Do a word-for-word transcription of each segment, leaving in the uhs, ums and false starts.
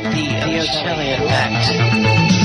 The Ocelli Effect.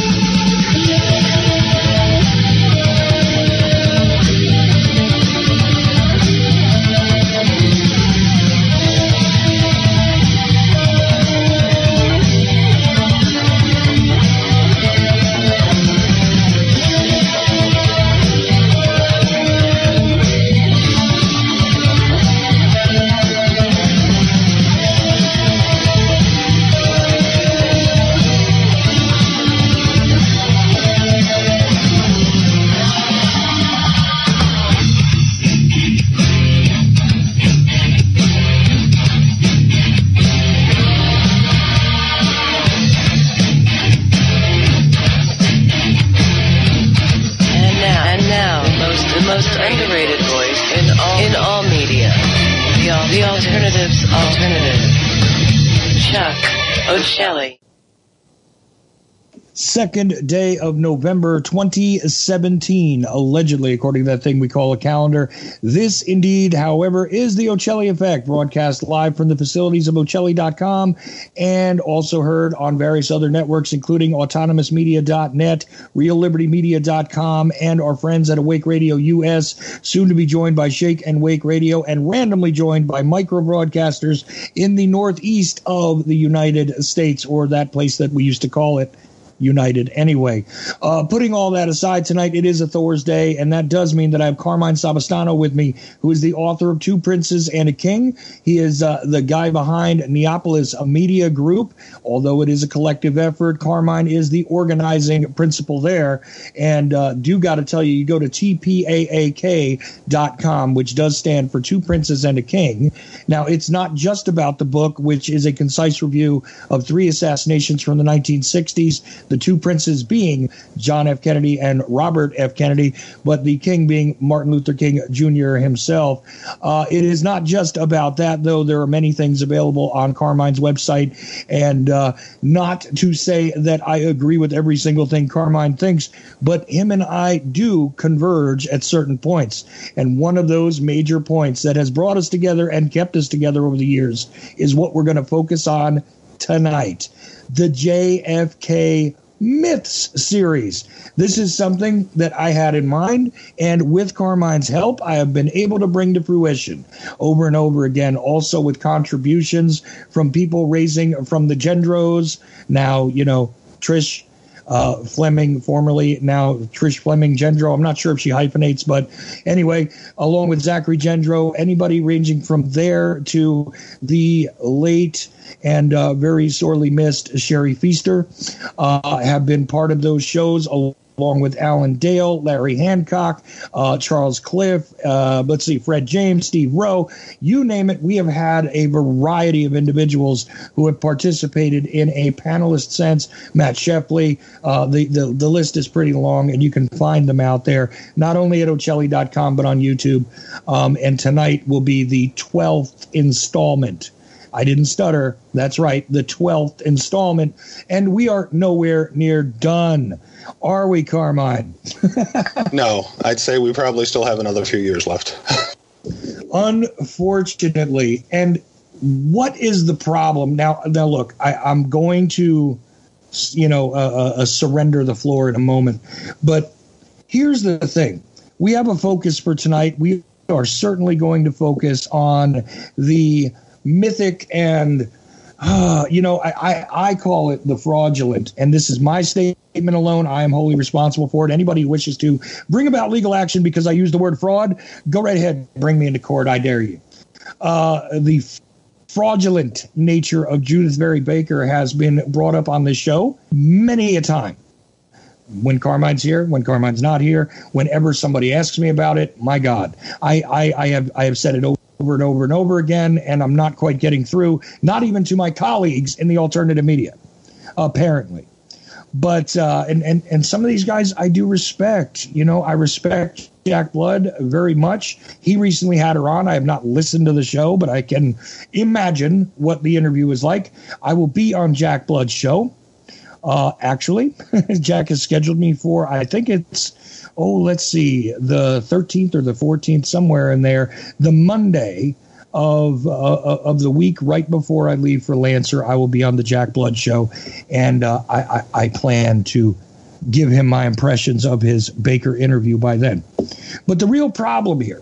Ocelli. Second day of November twenty seventeen, allegedly, according to that thing we call a calendar. This indeed, however, is the Ocelli Effect, broadcast live from the facilities of Ocelli dot com and also heard on various other networks, including autonomous media dot net, real liberty media dot com, and our friends at Awake Radio U S, soon to be joined by Shake and Wake Radio, and randomly joined by micro broadcasters in the northeast of the United States, or that place that we used to call it United anyway. Uh, putting all that aside tonight, it is a Thursday, and that does mean that I have Carmine Sabastano with me, who is the author of Two Princes and a King. He is uh, the guy behind Neapolis Media Group. Although it is a collective effort, Carmine is the organizing principal there. And uh, do got to tell you, you go to T P A A K dot com, which does stand for Two Princes and a King. Now, it's not just about the book, which is a concise review of three assassinations from the nineteen sixties, the two princes being John F. Kennedy and Robert F. Kennedy, but the king being Martin Luther King Junior himself. Uh, it is not just about that, though. There are many things available on Carmine's website, and uh, not to say that I agree with every single thing Carmine thinks, but him and I do converge at certain points. And one of those major points that has brought us together and kept us together over the years is what we're going to focus on tonight. The J F K Myths series. This is something that I had in mind, and with Carmine's help, I have been able to bring to fruition over and over again, also with contributions from people raising from the Gendros, now, you know, Trish uh, Fleming, formerly now Trish Fleming Gendro. I'm not sure if she hyphenates, but anyway, along with Zachary Gendro, anybody ranging from there to the late and uh, very sorely missed Sherry Feaster uh, have been part of those shows, along with Alan Dale, Larry Hancock, uh, Charles Cliff, uh, let's see, Fred James, Steve Rowe, you name it. We have had a variety of individuals who have participated in a panelist sense. Matt Sheffley, uh, the, the, the list is pretty long, and you can find them out there, not only at Ocelli dot com, but on YouTube. Um, and tonight will be the twelfth installment. I didn't stutter. That's right, the twelfth installment. And we are nowhere near done. Are we, Carmine? No, I'd say we probably still have another few years left. Unfortunately. And what is the problem? Now, now look, I, I'm going to, you know, uh, uh, surrender the floor in a moment. But here's the thing. We have a focus for tonight. We are certainly going to focus on the mythic and, uh, you know, I, I, I call it the fraudulent. And this is my statement alone. I am wholly responsible for it. Anybody who wishes to bring about legal action because I use the word fraud, go right ahead. Bring me into court. I dare you. Uh, the fraudulent nature of Judith Vary Baker has been brought up on this show many a time. When Carmine's here, when Carmine's not here, whenever somebody asks me about it, my God, I, I, I have I have said it over. over and over and over again, and I'm not quite getting through, not even to my colleagues in the alternative media, apparently. But, uh, and, and, and some of these guys I do respect. You know, I respect Jack Blood very much. He recently had her on. I have not listened to the show, but I can imagine what the interview was like. I will be on Jack Blood's show. Uh, actually, Jack has scheduled me for, I think it's, oh, let's see, the thirteenth or the fourteenth, somewhere in there, the Monday of uh, of the week, right before I leave for Lancer, I will be on the Jack Blood show, and uh, I, I, I plan to give him my impressions of his Baker interview by then. But the real problem here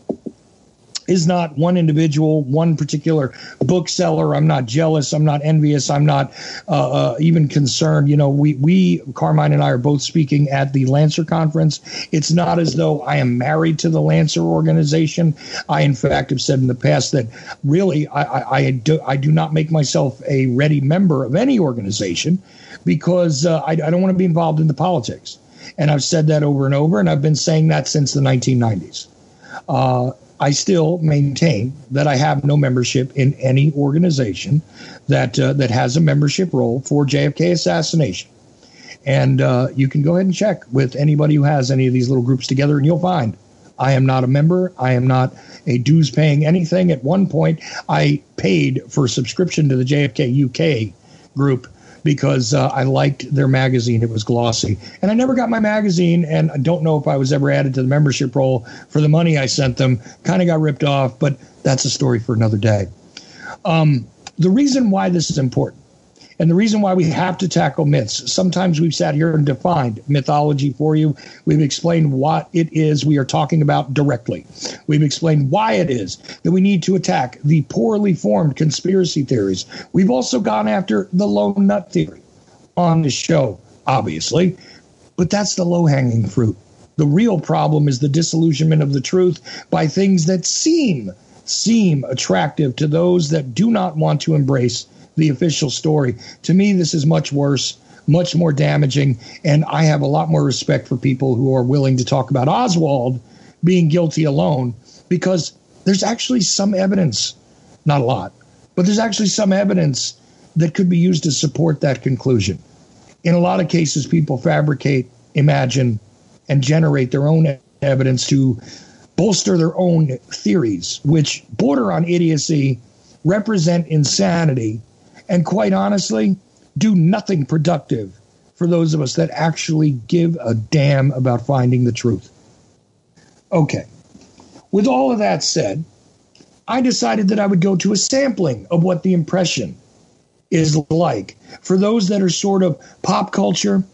is not one individual, one particular bookseller. I'm not jealous. I'm not envious. I'm not uh, uh, even concerned. You know, we, we, Carmine and I are both speaking at the Lancer conference. It's not as though I am married to the Lancer organization. I, in fact, have said in the past that really I, I, I, do, I do not make myself a ready member of any organization because uh, I, I don't want to be involved in the politics. And I've said that over and over, and I've been saying that since the nineteen nineties. Uh, I still maintain that I have no membership in any organization that uh, that has a membership role for J F K assassination. And uh, you can go ahead and check with anybody who has any of these little groups together, and you'll find I am not a member. I am not a dues paying anything. At one point, I paid for subscription to the J F K U K group because uh, I liked their magazine. It was glossy. And I never got my magazine, and I don't know if I was ever added to the membership roll for the money I sent them. Kind of got ripped off, but that's a story for another day. Um, the reason why this is important, and the reason why we have to tackle myths, sometimes we've sat here and defined mythology for you. We've explained what it is we are talking about directly. We've explained why it is that we need to attack the poorly formed conspiracy theories. We've also gone after the lone nut theory on the show, obviously, but that's the low-hanging fruit. The real problem is the disillusionment of the truth by things that seem, seem attractive to those that do not want to embrace the official story. To me, this is much worse, much more damaging, and I have a lot more respect for people who are willing to talk about Oswald being guilty alone, because there's actually some evidence, not a lot, but there's actually some evidence that could be used to support that conclusion. In a lot of cases, people fabricate, imagine, and generate their own evidence to bolster their own theories, which border on idiocy, represent insanity, and quite honestly, do nothing productive for those of us that actually give a damn about finding the truth. Okay. With all of that said, I decided that I would go to a sampling of what the impression is like for those that are sort of pop culture,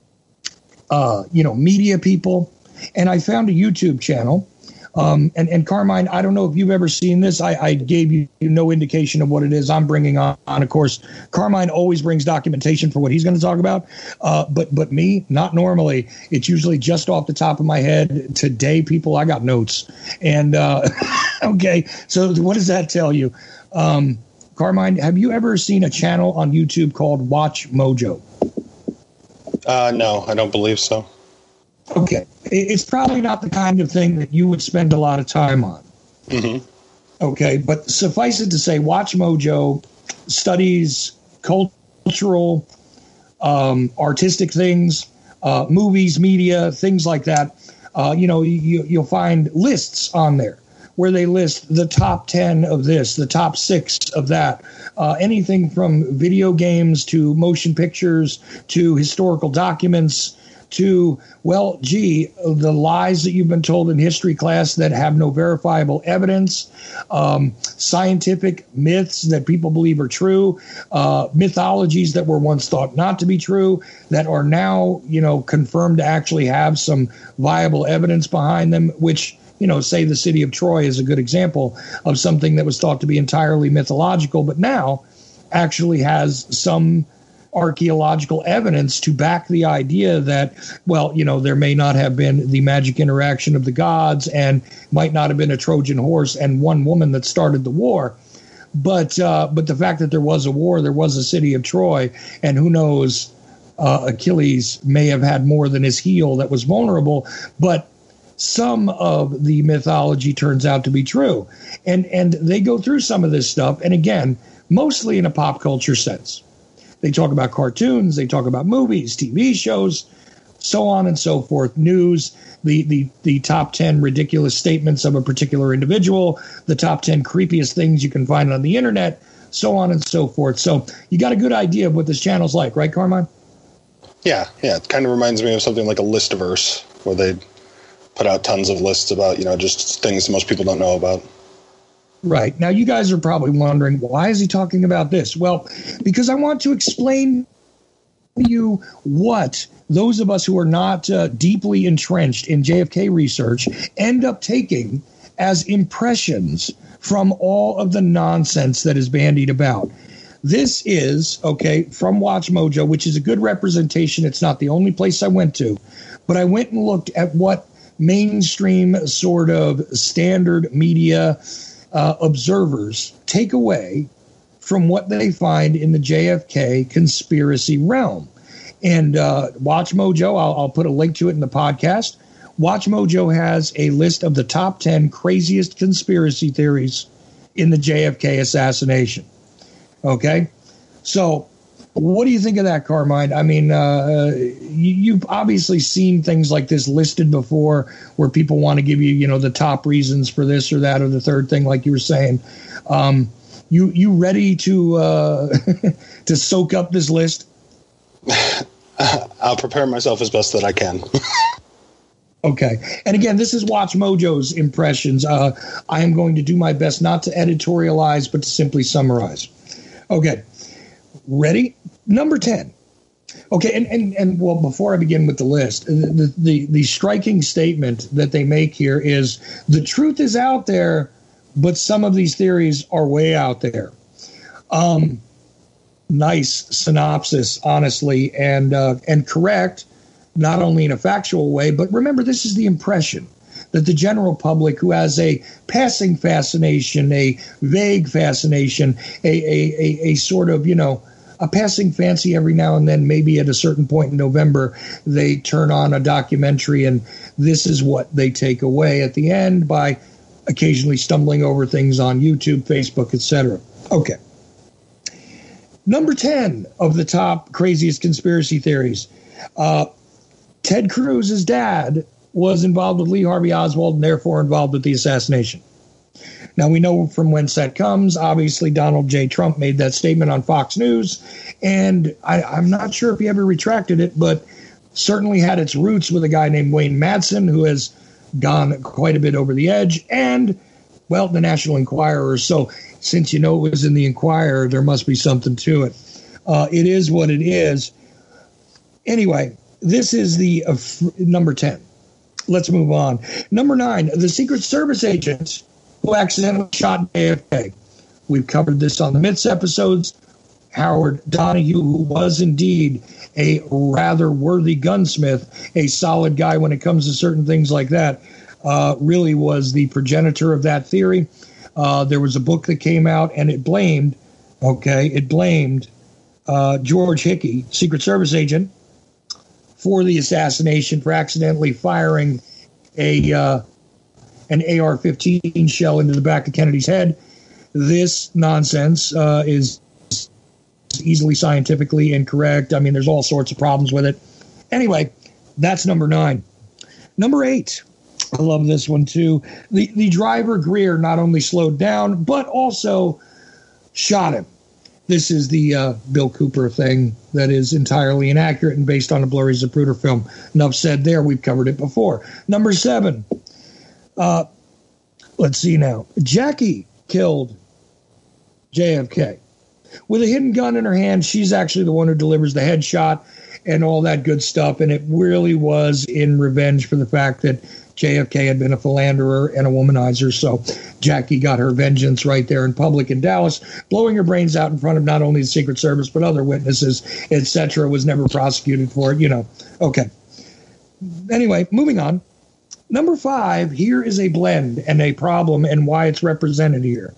uh, you know, media people. And I found a YouTube channel. Um, and, and Carmine, I don't know if you've ever seen this. I, I gave you no indication of what it is I'm bringing on. on. Of course, Carmine always brings documentation for what he's going to talk about. Uh, but but me, not normally. It's usually just off the top of my head. Today, people, I got notes. And, uh, okay, so what does that tell you? Um, Carmine, have you ever seen a channel on YouTube called Watch Mojo? Uh, no, I don't believe so. Okay. It's probably not the kind of thing that you would spend a lot of time on. Mm-hmm. Okay. But suffice it to say, Watch Mojo studies cultural, um, artistic things, uh, movies, media, things like that. Uh, you know, you, you'll find lists on there where they list the top ten of this, the top six of that, uh, anything from video games to motion pictures to historical documents to, well, gee, the lies that you've been told in history class that have no verifiable evidence, um, scientific myths that people believe are true, uh, mythologies that were once thought not to be true that are now, you know, confirmed to actually have some viable evidence behind them, which, you know, say the city of Troy is a good example of something that was thought to be entirely mythological, but now actually has some archaeological evidence to back the idea that, well, you know, there may not have been the magic interaction of the gods and might not have been a Trojan horse and one woman that started the war. But uh, but the fact that there was a war, there was a city of Troy, and who knows, uh, Achilles may have had more than his heel that was vulnerable, but some of the mythology turns out to be true. And, and they go through some of this stuff, and again, mostly in a pop culture sense. They talk about cartoons, they talk about movies, T V shows, so on and so forth, news, the, the, the top ten ridiculous statements of a particular individual, the top ten creepiest things you can find on the internet, so on and so forth. So you got a good idea of what this channel's like, right, Carmine? Yeah, yeah. It kind of reminds me of something like a Listiverse, where they put out tons of lists about, you know, just things most people don't know about. Right. Now, you guys are probably wondering, why is he talking about this? Well, because I want to explain to you what those of us who are not uh, deeply entrenched in J F K research end up taking as impressions from all of the nonsense that is bandied about. This is, okay, from Watch Mojo, which is a good representation. It's not the only place I went to, but I went and looked at what mainstream sort of standard media uh, observers take away from what they find in the J F K conspiracy realm. And uh, Watch Mojo, I'll, I'll put a link to it in the podcast. Watch Mojo has a list of the top ten craziest conspiracy theories in the J F K assassination. Okay? So what do you think of that, Carmine? I mean, uh, you, you've obviously seen things like this listed before where people want to give you, you know, the top reasons for this or that or the third thing, like you were saying. Um, you you ready to uh, to soak up this list? I'll prepare myself as best that I can. Okay. And again, this is Watch Mojo's impressions. Uh, I am going to do my best not to editorialize, but to simply summarize. Okay. Ready? Number ten. Okay. And, and, and well, before I begin with the list, the, the, the striking statement that they make here is the truth is out there, but some of these theories are way out there. Um, nice synopsis, honestly, and, uh, and correct. Not only in a factual way, but remember, this is the impression that the general public, who has a passing fascination, a vague fascination, a, a, a, a sort of, you know, a passing fancy every now and then, maybe at a certain point in November, they turn on a documentary and this is what they take away at the end by occasionally stumbling over things on YouTube, Facebook, et cetera. Okay. Number ten of the top craziest conspiracy theories. Uh, Ted Cruz's dad was involved with Lee Harvey Oswald and therefore involved with the assassination. Now, we know from whence that comes. Obviously, Donald J. Trump made that statement on Fox News, and I, I'm not sure if he ever retracted it, but certainly had its roots with a guy named Wayne Madsen, who has gone quite a bit over the edge, and, well, the National Enquirer. So since you know it was in the Enquirer, there must be something to it. Uh, it is what it is. Anyway, this is the uh, f- number ten. Let's move on. Number nine, the Secret Service agent who accidentally shot J F K. We've covered this on the Myths episodes. Howard Donahue, who was indeed a rather worthy gunsmith, a solid guy when it comes to certain things like that, uh, really was the progenitor of that theory. Uh, there was a book that came out, and it blamed, okay, it blamed uh, George Hickey, Secret Service agent, for the assassination, for accidentally firing a uh, an A R fifteen shell into the back of Kennedy's head. This nonsense uh, is easily scientifically incorrect. I mean, there's all sorts of problems with it. Anyway, that's number nine. Number eight, I love this one too. The, the driver, Greer, not only slowed down, but also shot him. This is the uh, Bill Cooper thing that is entirely inaccurate and based on a blurry Zapruder film. Enough said there. We've covered it before. Number seven. Uh, let's see now. Jackie killed J F K. With a hidden gun in her hand, she's actually the one who delivers the headshot and all that good stuff. And it really was in revenge for the fact that J F K had been a philanderer and a womanizer. So Jackie got her vengeance right there in public in Dallas, blowing her brains out in front of not only the Secret Service, but other witnesses, et cetera. Was never prosecuted for it, you know. Okay. Anyway, moving on. Number five, here is a blend and a problem and why it's represented here.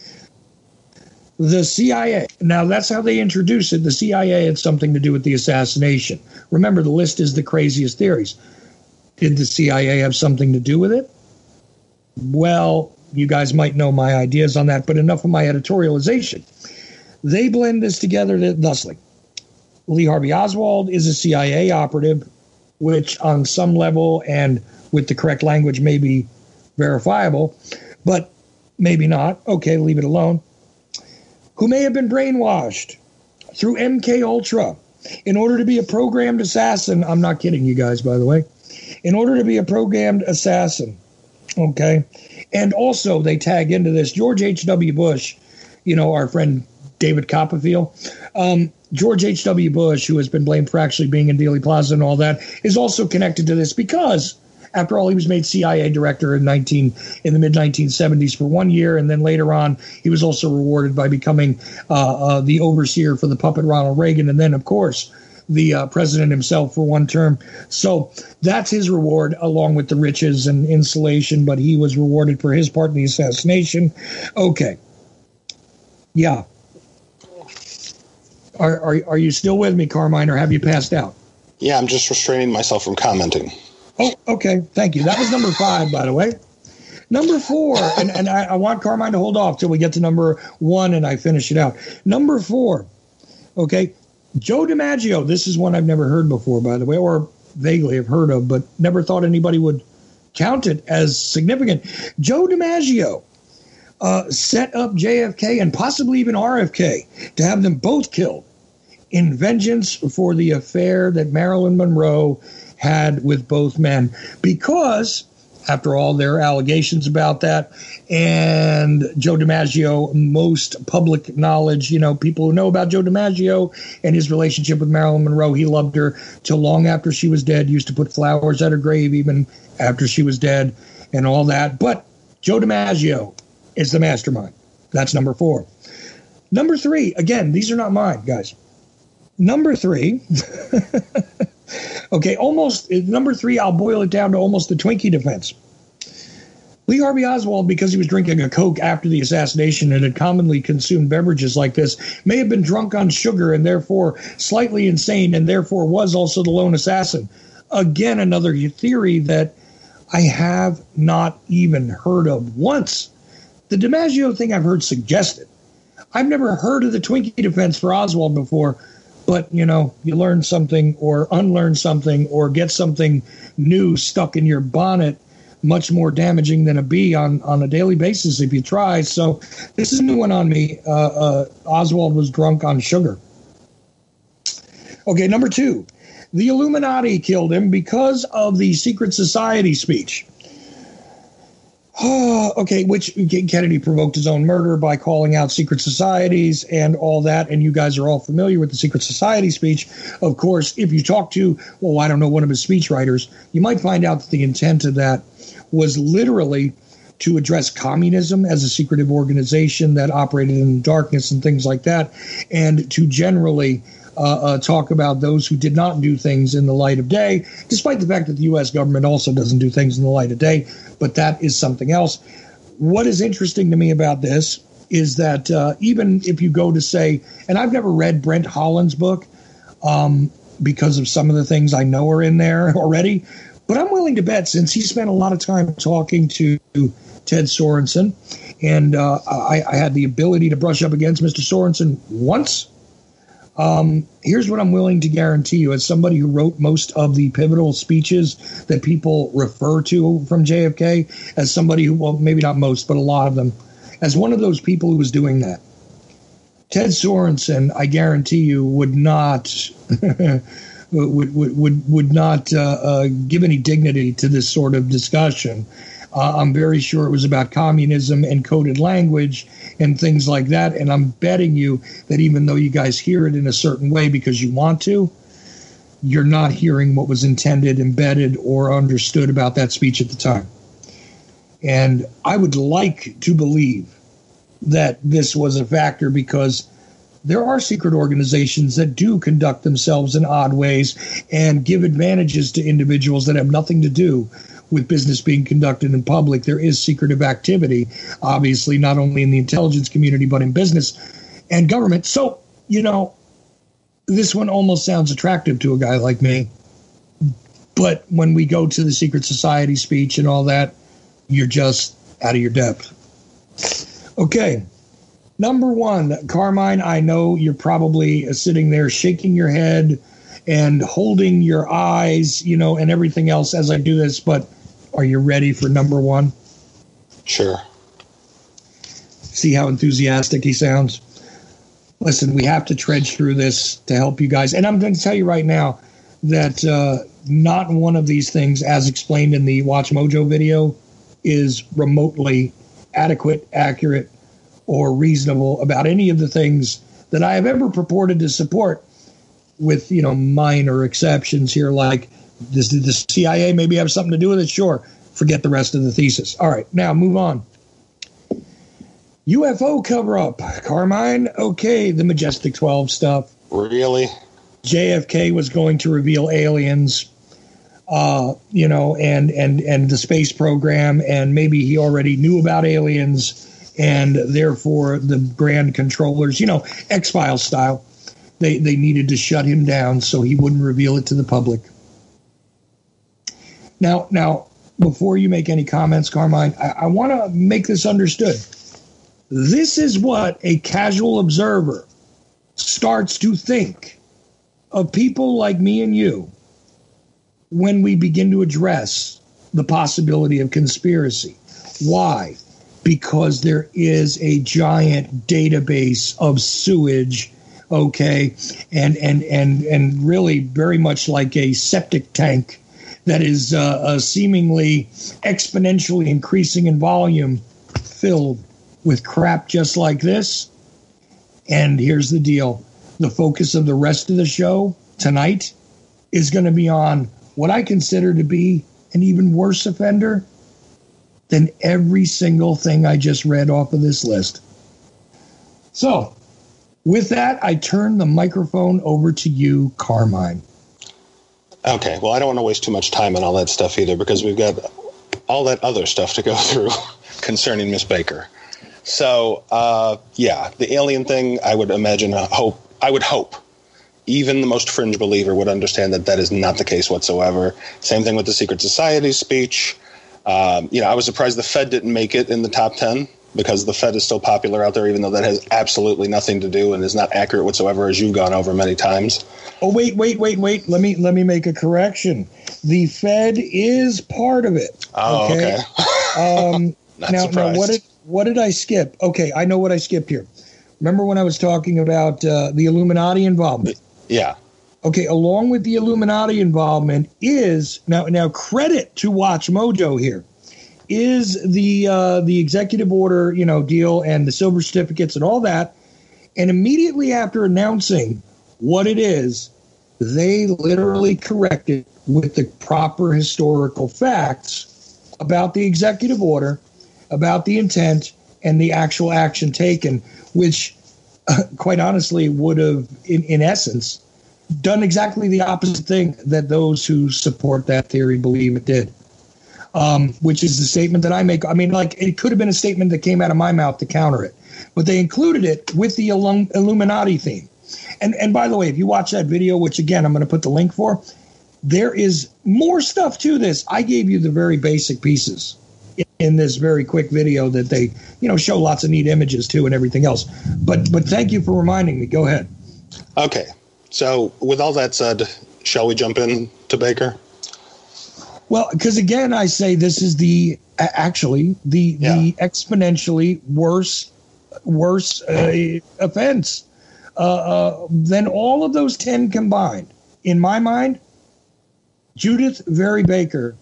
The C I A. Now, that's how they introduce it. The C I A had something to do with the assassination. Remember, the list is the craziest theories. Did the C I A have something to do with it? Well, you guys might know my ideas on that, but enough of my editorialization. They blend this together thusly. Lee Harvey Oswald is a C I A operative, which on some level and with the correct language may be verifiable, but maybe not. Okay, leave it alone. Who may have been brainwashed through M K Ultra in order to be a programmed assassin. I'm not kidding you guys, by the way. In order to be a programmed assassin, Okay. And also they tag into this George H W. Bush, you know, our friend David Copperfield. Um, George H W. Bush, who has been blamed for actually being in Dealey Plaza and all that, is also connected to this because, after all, he was made C I A director in nineteen in the mid nineteen seventies for one year, and then later on, he was also rewarded by becoming uh, uh, the overseer for the puppet Ronald Reagan, and then, of course, the uh, president himself for one term. So that's his reward, along with the riches and insulation, but he was rewarded for his part in the assassination. Okay. Yeah. Are, are, are you still with me, Carmine, or have you passed out? Yeah, I'm just restraining myself from commenting. Oh, okay. Thank you. That was number five, by the way. Number four, and, and I, I want Carmine to hold off till we get to number one and I finish it out. Number four, okay, Joe DiMaggio. This is one I've never heard before, by the way, or vaguely have heard of, but never thought anybody would count it as significant. Joe DiMaggio uh, set up J F K and possibly even R F K to have them both killed in vengeance for the affair that Marilyn Monroe had with both men, because, after all, there are allegations about that. And Joe DiMaggio, most public knowledge, you know, people who know about Joe DiMaggio and his relationship with Marilyn Monroe, he loved her till long after she was dead, used to put flowers at her grave even after she was dead and all that. But Joe DiMaggio is the mastermind. That's number four. Number three, again, these are not mine, guys. Number three, okay, almost, number three, I'll boil it down to almost the Twinkie defense. Lee Harvey Oswald, because he was drinking a Coke after the assassination and had commonly consumed beverages like this, may have been drunk on sugar and therefore slightly insane, and therefore was also the lone assassin. Again, another theory that I have not even heard of once. The DiMaggio thing I've heard suggested. I've never heard of the Twinkie defense for Oswald before. But, you know, you learn something or unlearn something or get something new stuck in your bonnet, much more damaging than a bee on, on a daily basis if you try. So this is a new one on me. Uh, uh, Oswald was drunk on sugar. Okay, number two. The Illuminati killed him because of the secret society speech. Oh, okay, which Kennedy provoked his own murder by calling out secret societies and all that, and you guys are all familiar with the secret society speech. Of course, if you talk to, well, I don't know, one of his speechwriters, you might find out that the intent of that was literally to address communism as a secretive organization that operated in the darkness and things like that, and to generally Uh, uh, talk about those who did not do things in the light of day, despite the fact that the U S government also doesn't do things in the light of day, but that is something else. What is interesting to me about this is that uh, even if you go to say, and I've never read Brent Holland's book um, because of some of the things I know are in there already, but I'm willing to bet, since he spent a lot of time talking to Ted Sorensen, and uh, I, I had the ability to brush up against Mister Sorensen once. Um, here's what I'm willing to guarantee you, as somebody who wrote most of the pivotal speeches that people refer to from J F K, as somebody who, well, maybe not most, but a lot of them, as one of those people who was doing that. Ted Sorensen, I guarantee you, would not would, would would would not uh, uh, give any dignity to this sort of discussion. Uh, I'm very sure it was about communism and coded language and things like that. And I'm betting you that even though you guys hear it in a certain way because you want to, you're not hearing what was intended, embedded, or understood about that speech at the time. And I would like to believe that this was a factor, because there are secret organizations that do conduct themselves in odd ways and give advantages to individuals that have nothing to do with business being conducted in public. There is secretive activity, obviously, not only in the intelligence community, but in business and government. So, you know, this one almost sounds attractive to a guy like me. But when we go to the secret society speech and all that, you're just out of your depth. Okay. Number one, Carmine, I know you're probably sitting there shaking your head and holding your eyes, you know, and everything else as I do this, but are you ready for number one? Sure. See how enthusiastic he sounds? Listen, we have to trudge through this to help you guys. And I'm going to tell you right now that uh, not one of these things, as explained in the Watch Mojo video, is remotely adequate, accurate, or reasonable about any of the things that I have ever purported to support, with, you know, minor exceptions here, like does the C I A maybe have something to do with it? Sure. Forget the rest of the thesis. All right, now move on. U F O cover-up. Carmine, okay, the Majestic twelve stuff. Really? J F K was going to reveal aliens, uh, you know, and, and, and the space program, and maybe he already knew about aliens, and therefore the grand controllers, you know, X-Files style, they, they needed to shut him down so he wouldn't reveal it to the public. Now, now, before you make any comments, Carmine, I, I want to make this understood. This is what a casual observer starts to think of people like me and you when we begin to address the possibility of conspiracy. Why? Because there is a giant database of sewage, okay, and and and and really very much like a septic tank that is uh, uh, seemingly exponentially increasing in volume, filled with crap just like this. And here's the deal. The focus of the rest of the show tonight is going to be on what I consider to be an even worse offender than every single thing I just read off of this list. So, with that, I turn the microphone over to you, Carmine. Okay, well, I don't want to waste too much time on all that stuff either, because we've got all that other stuff to go through concerning Miss Baker. So, uh, yeah, the alien thing, I would imagine, uh, hope, I would hope, even the most fringe believer would understand that that is not the case whatsoever. Same thing with the Secret Society speech. Um, you know, I was surprised the Fed didn't make it in the top ten, because the Fed is still popular out there, even though that has absolutely nothing to do and is not accurate whatsoever, as you've gone over many times. Oh, wait, wait, wait, wait. Let me let me make a correction. The Fed is part of it. Oh, okay. okay. um, not now, surprised. now, what did what did I skip? Okay, I know what I skipped here. Remember when I was talking about uh, the Illuminati involvement? Yeah. Okay, along with the Illuminati involvement is now now credit to Watch Mojo here. Is the uh, the executive order, you know, deal and the silver certificates and all that. And immediately after announcing what it is, they literally corrected with the proper historical facts about the executive order, about the intent, and the actual action taken, which, uh, quite honestly, would have, in, in essence, done exactly the opposite thing that those who support that theory believe it did. Um, which is the statement that I make. I mean, like, it could have been a statement that came out of my mouth to counter it, but they included it with the Illum- Illuminati theme. And and by the way, if you watch that video, which again I'm going to put the link for, there is more stuff to this. I gave you the very basic pieces in, in this very quick video that they, you know, show lots of neat images too and everything else. But but thank you for reminding me. Go ahead. Okay, so with all that said, shall we jump in to Baker? Well, because again, I say this is the actually the yeah. the exponentially worse worse uh, offense uh, uh, than all of those ten combined. In my mind, Judith Vary Baker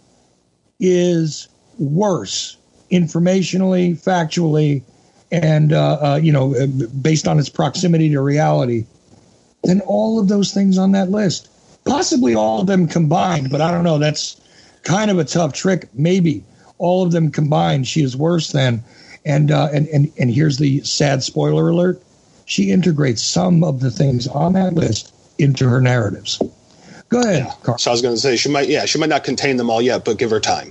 is worse informationally, factually, and uh, uh, you know, based on its proximity to reality than all of those things on that list. Possibly all of them combined, but I don't know. That's kind of a tough trick. Maybe all of them combined, she is worse than. And uh, and and and here's the sad spoiler alert: she integrates some of the things on that list into her narratives. Go ahead, yeah. Carl. So I was going to say she might, yeah, she might not contain them all yet, but give her time.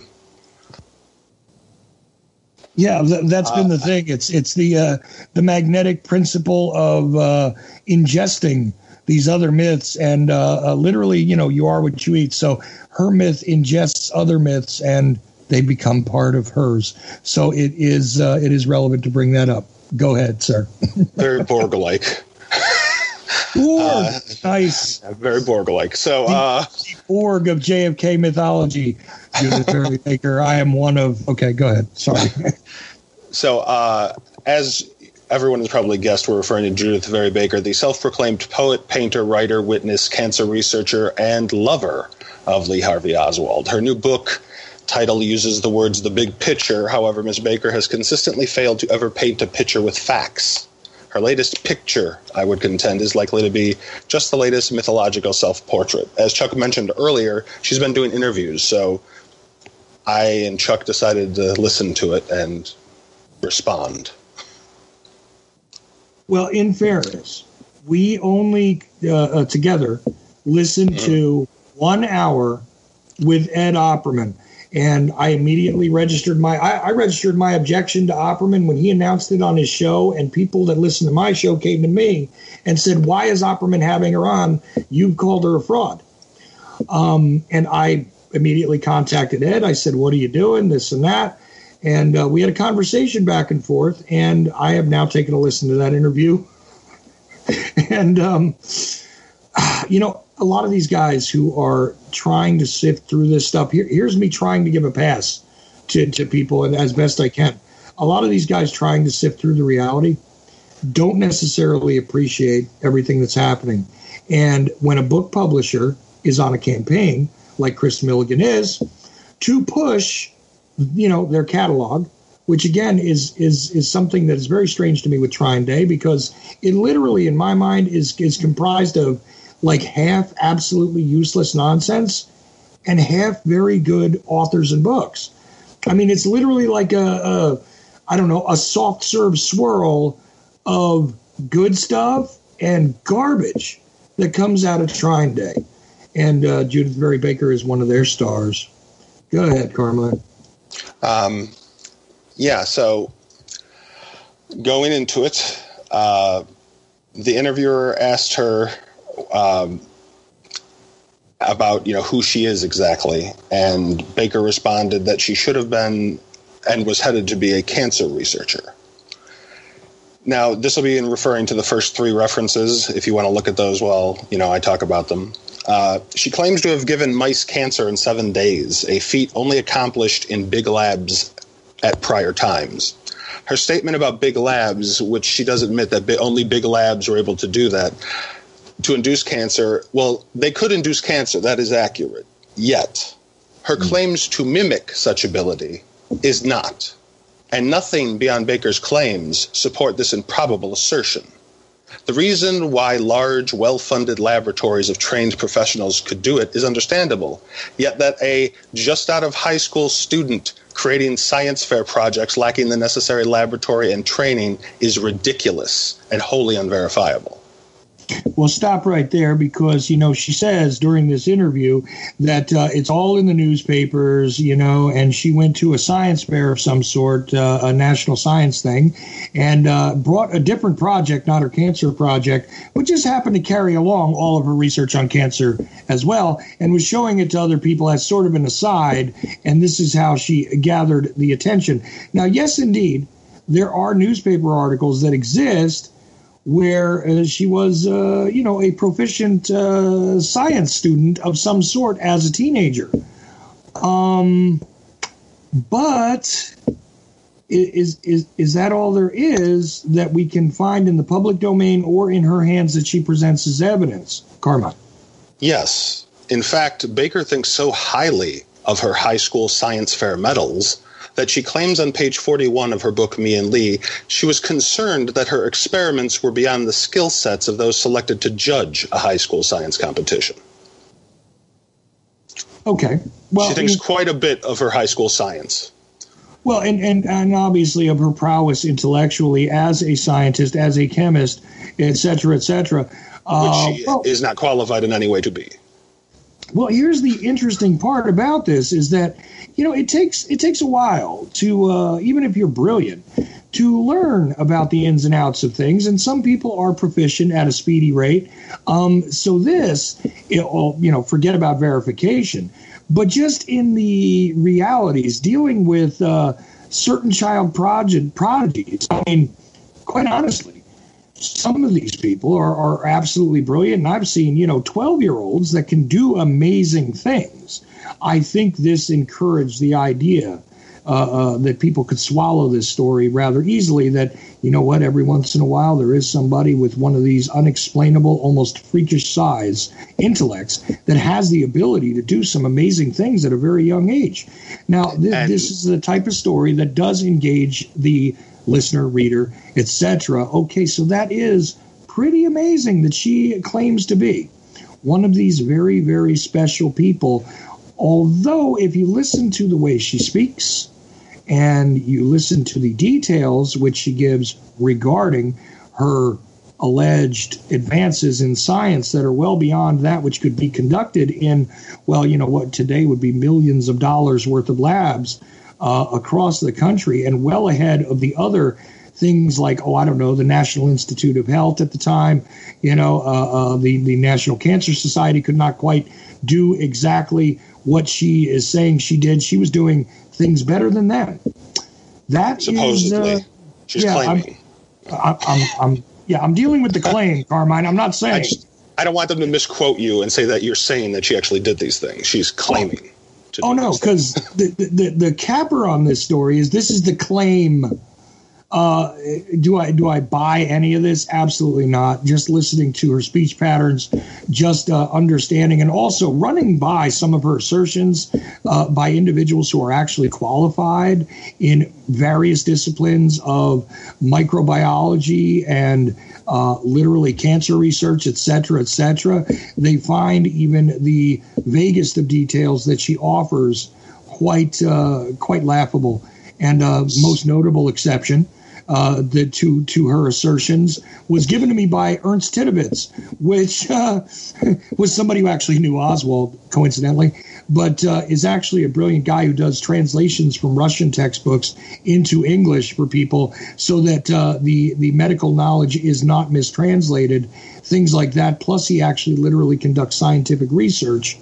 Yeah, th- that's been the thing. It's it's the uh, the magnetic principle of uh, ingesting these other myths, and uh, uh, literally, you know, you are what you eat. So her myth ingests other myths, and they become part of hers. So it is uh, it is relevant to bring that up. Go ahead, sir. Very Borg-like. Borg, uh, nice. Very Borg-like. So uh, the Borg of J F K mythology. Judith Vary Baker. I am one of. Okay, go ahead. Sorry. So uh, as everyone has probably guessed, we're referring to Judith Vary Baker, the self-proclaimed poet, painter, writer, witness, cancer researcher, and lover of Lee Harvey Oswald. Her new book, title uses the words "the big picture." However, Miz Baker has consistently failed to ever paint a picture with facts. Her latest picture, I would contend, is likely to be just the latest mythological self-portrait. As Chuck mentioned earlier, she's been doing interviews, so I and Chuck decided to listen to it and respond. Well, in fairness, we only uh, uh, together listened mm-hmm. to one hour with Ed Opperman. And I immediately registered my I, I registered my objection to Opperman when he announced it on his show, and people that listened to my show came to me and said, "Why is Opperman having her on? You've called her a fraud." Um, and I immediately contacted Ed. I said, "What are you doing? This and that." And uh, we had a conversation back and forth, and I have now taken a listen to that interview. and, um, you know, a lot of these guys who are trying to sift through this stuff, here, here's me trying to give a pass to, to people and as best I can. A lot of these guys trying to sift through the reality don't necessarily appreciate everything that's happening. And when a book publisher is on a campaign, like Chris Milligan is, to push, you know, their catalog, which again is is is something that is very strange to me with Trine Day, because it literally, in my mind, is is comprised of like half absolutely useless nonsense and half very good authors and books. I mean, it's literally like a, a I don't know, a soft serve swirl of good stuff and garbage that comes out of Trine Day. And uh, Judith Mary Baker is one of their stars. Go ahead, Carmine. Um, yeah, so going into it, uh, the interviewer asked her um, about, you know, who she is exactly, and Baker responded that she should have been and was headed to be a cancer researcher. Now, this will be in referring to the first three references, if you want to look at those while, you know, I talk about them. Uh, she claims to have given mice cancer in seven days, a feat only accomplished in big labs at prior times. Her statement about big labs, which she does admit that bi- only big labs were able to do that, to induce cancer, well, they could induce cancer, that is accurate. Yet, her mm. claims to mimic such ability is not. And nothing beyond Baker's claims support this improbable assertion. The reason why large, well-funded laboratories of trained professionals could do it is understandable, yet that a just-out-of-high-school student creating science fair projects lacking the necessary laboratory and training is ridiculous and wholly unverifiable. Well, stop right there, because, you know, she says during this interview that uh, it's all in the newspapers, you know, and she went to a science fair of some sort, uh, a national science thing, and uh, brought a different project, not her cancer project, but just happened to carry along all of her research on cancer as well, and was showing it to other people as sort of an aside, and this is how she gathered the attention. Now, yes, indeed, there are newspaper articles that exist where uh, she was, uh, you know, a proficient uh, science student of some sort as a teenager. Um, but is is is that all there is that we can find in the public domain or in her hands that she presents as evidence? Karma. Yes. In fact, Baker thinks so highly of her high school science fair medals that she claims on page forty-one of her book, Me and Lee, she was concerned that her experiments were beyond the skill sets of those selected to judge a high school science competition. Okay. Well, she thinks in, quite a bit of her high school science. Well, and, and, and obviously of her prowess intellectually as a scientist, as a chemist, et cetera, et cetera. Uh, Which she well, is not qualified in any way to be. Well, here's the interesting part about this is that, you know, it takes it takes a while to, uh, even if you're brilliant, to learn about the ins and outs of things. And some people are proficient at a speedy rate. Um, so this, you know, forget about verification, but just in the realities, dealing with uh, certain child prod- prodigies. I mean, quite honestly, some of these people are, are absolutely brilliant, and I've seen, you know, twelve-year-olds that can do amazing things. I think this encouraged the idea uh, uh, that people could swallow this story rather easily, that, you know what, every once in a while there is somebody with one of these unexplainable, almost freakish size intellects that has the ability to do some amazing things at a very young age. Now, th- this is the type of story that does engage the listener, reader, et cetera. Okay, so that is pretty amazing that she claims to be one of these very, very special people. Although, if you listen to the way she speaks and you listen to the details which she gives regarding her alleged advances in science that are well beyond that which could be conducted in, well, you know, what today would be millions of dollars worth of labs uh, across the country, and well ahead of the other things like, oh, I don't know, the National Institute of Health at the time, you know, uh, uh, the, the National Cancer Society could not quite do exactly what she is saying she did. She was doing things better than them. That supposedly, is, uh, she's yeah, claiming. I'm, I'm, I'm, yeah, I'm dealing with the claim, Carmine. I'm not saying. I, just, I don't want them to misquote you and say that you're saying that she actually did these things. She's claiming. Oh, to oh do no, because the, the the capper on this story is this is the claim. Uh, do I do I buy any of this? Absolutely not. Just listening to her speech patterns, just uh, understanding, and also running by some of her assertions uh, by individuals who are actually qualified in various disciplines of microbiology and uh, literally cancer research, et cetera, et cetera. They find even the vaguest of details that she offers quite uh, quite laughable. And uh, most notable exception uh, the, to to her assertions was given to me by Ernst Titovitz, which uh, was somebody who actually knew Oswald, coincidentally, but uh, is actually a brilliant guy who does translations from Russian textbooks into English for people so that uh, the, the medical knowledge is not mistranslated, things like that. Plus, he actually literally conducts scientific research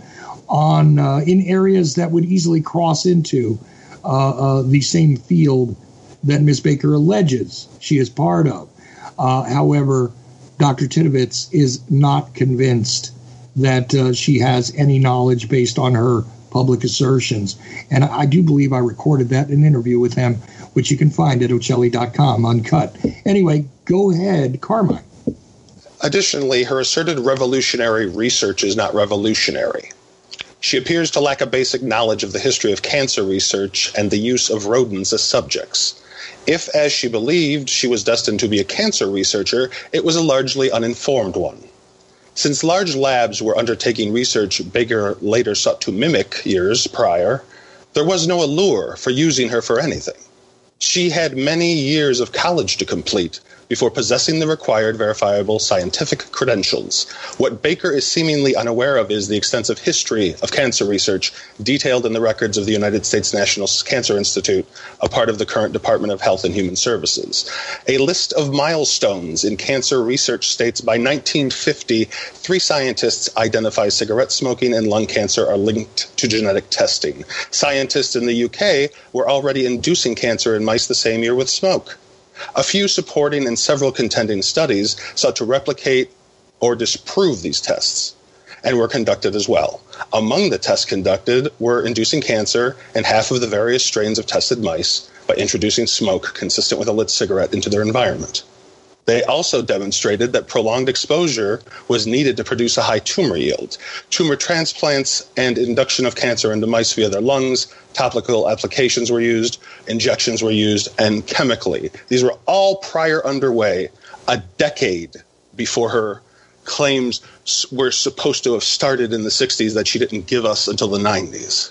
on uh, in areas that would easily cross into Uh, uh, the same field that Miz Baker alleges she is part of. Uh, however, Doctor Titovitz is not convinced that uh, she has any knowledge based on her public assertions. And I do believe I recorded that in an interview with him, which you can find at Ochelli dot com, uncut. Anyway, go ahead, Carmine. Additionally, her asserted revolutionary research is not revolutionary. She appears to lack a basic knowledge of the history of cancer research and the use of rodents as subjects. If, as she believed, she was destined to be a cancer researcher, it was a largely uninformed one. Since large labs were undertaking research Baker later sought to mimic years prior, there was no allure for using her for anything. She had many years of college to complete before possessing the required verifiable scientific credentials. What Baker is seemingly unaware of is the extensive history of cancer research detailed in the records of the United States National Cancer Institute, a part of the current Department of Health and Human Services. A list of milestones in cancer research states by nineteen fifty, three scientists identify cigarette smoking and lung cancer are linked to genetic testing. Scientists in the U K were already inducing cancer in mice the same year with smoke. A few supporting and several contending studies sought to replicate or disprove these tests, and were conducted as well. Among the tests conducted were inducing cancer in half of the various strains of tested mice by introducing smoke consistent with a lit cigarette into their environment. They also demonstrated that prolonged exposure was needed to produce a high tumor yield. Tumor transplants and induction of cancer into mice via their lungs, topical applications were used, injections were used, and chemically. These were all prior underway a decade before her claims were supposed to have started in the sixties that she didn't give us until the nineties.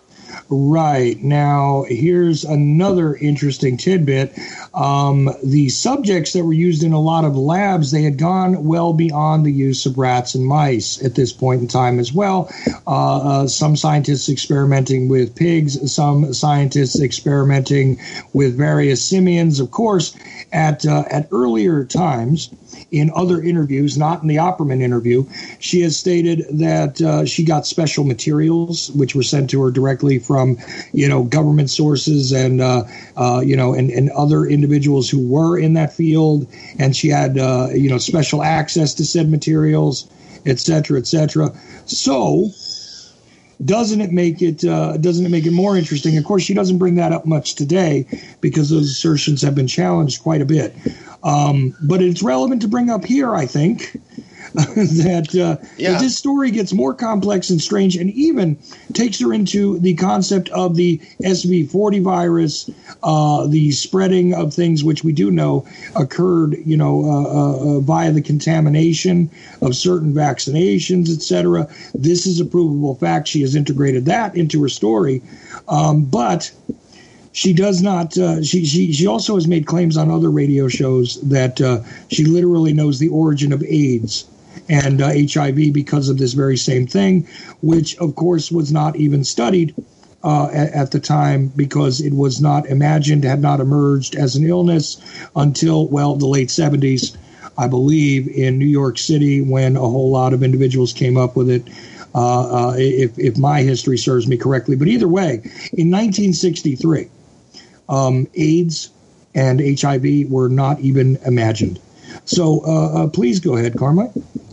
Right. Now, here's another interesting tidbit. Um, the subjects that were used in a lot of labs, they had gone well beyond the use of rats and mice at this point in time as well. Uh, uh, some scientists experimenting with pigs, some scientists experimenting with various simians. Of course, at uh, at earlier times, in other interviews, not in the Opperman interview, she has stated that uh, she got special materials which were sent to her directly from, you know, government sources and, uh, uh, you know, and, and other individuals who were in that field. And she had, uh, you know, special access to said materials, et cetera, et cetera. So doesn't it make it uh, doesn't it make it more interesting? Of course, she doesn't bring that up much today because those assertions have been challenged quite a bit. Um, but it's relevant to bring up here, I think, that, uh, yeah. that this story gets more complex and strange, and even takes her into the concept of the S V forty virus, uh, the spreading of things which we do know occurred, you know, uh, uh, via the contamination of certain vaccinations, et cetera. This is a provable fact. She has integrated that into her story, um, but she does not. Uh, she she she also has made claims on other radio shows that uh, she literally knows the origin of AIDS and uh, H I V because of this very same thing, which of course was not even studied uh, at, at the time because it was not imagined, had not emerged as an illness until, well, the late seventies, I believe, in New York City, when a whole lot of individuals came up with it. Uh, uh, if, if my history serves me correctly. But either way, in nineteen sixty-three, um, AIDS and H I V were not even imagined. So uh, uh, please go ahead, Carmine.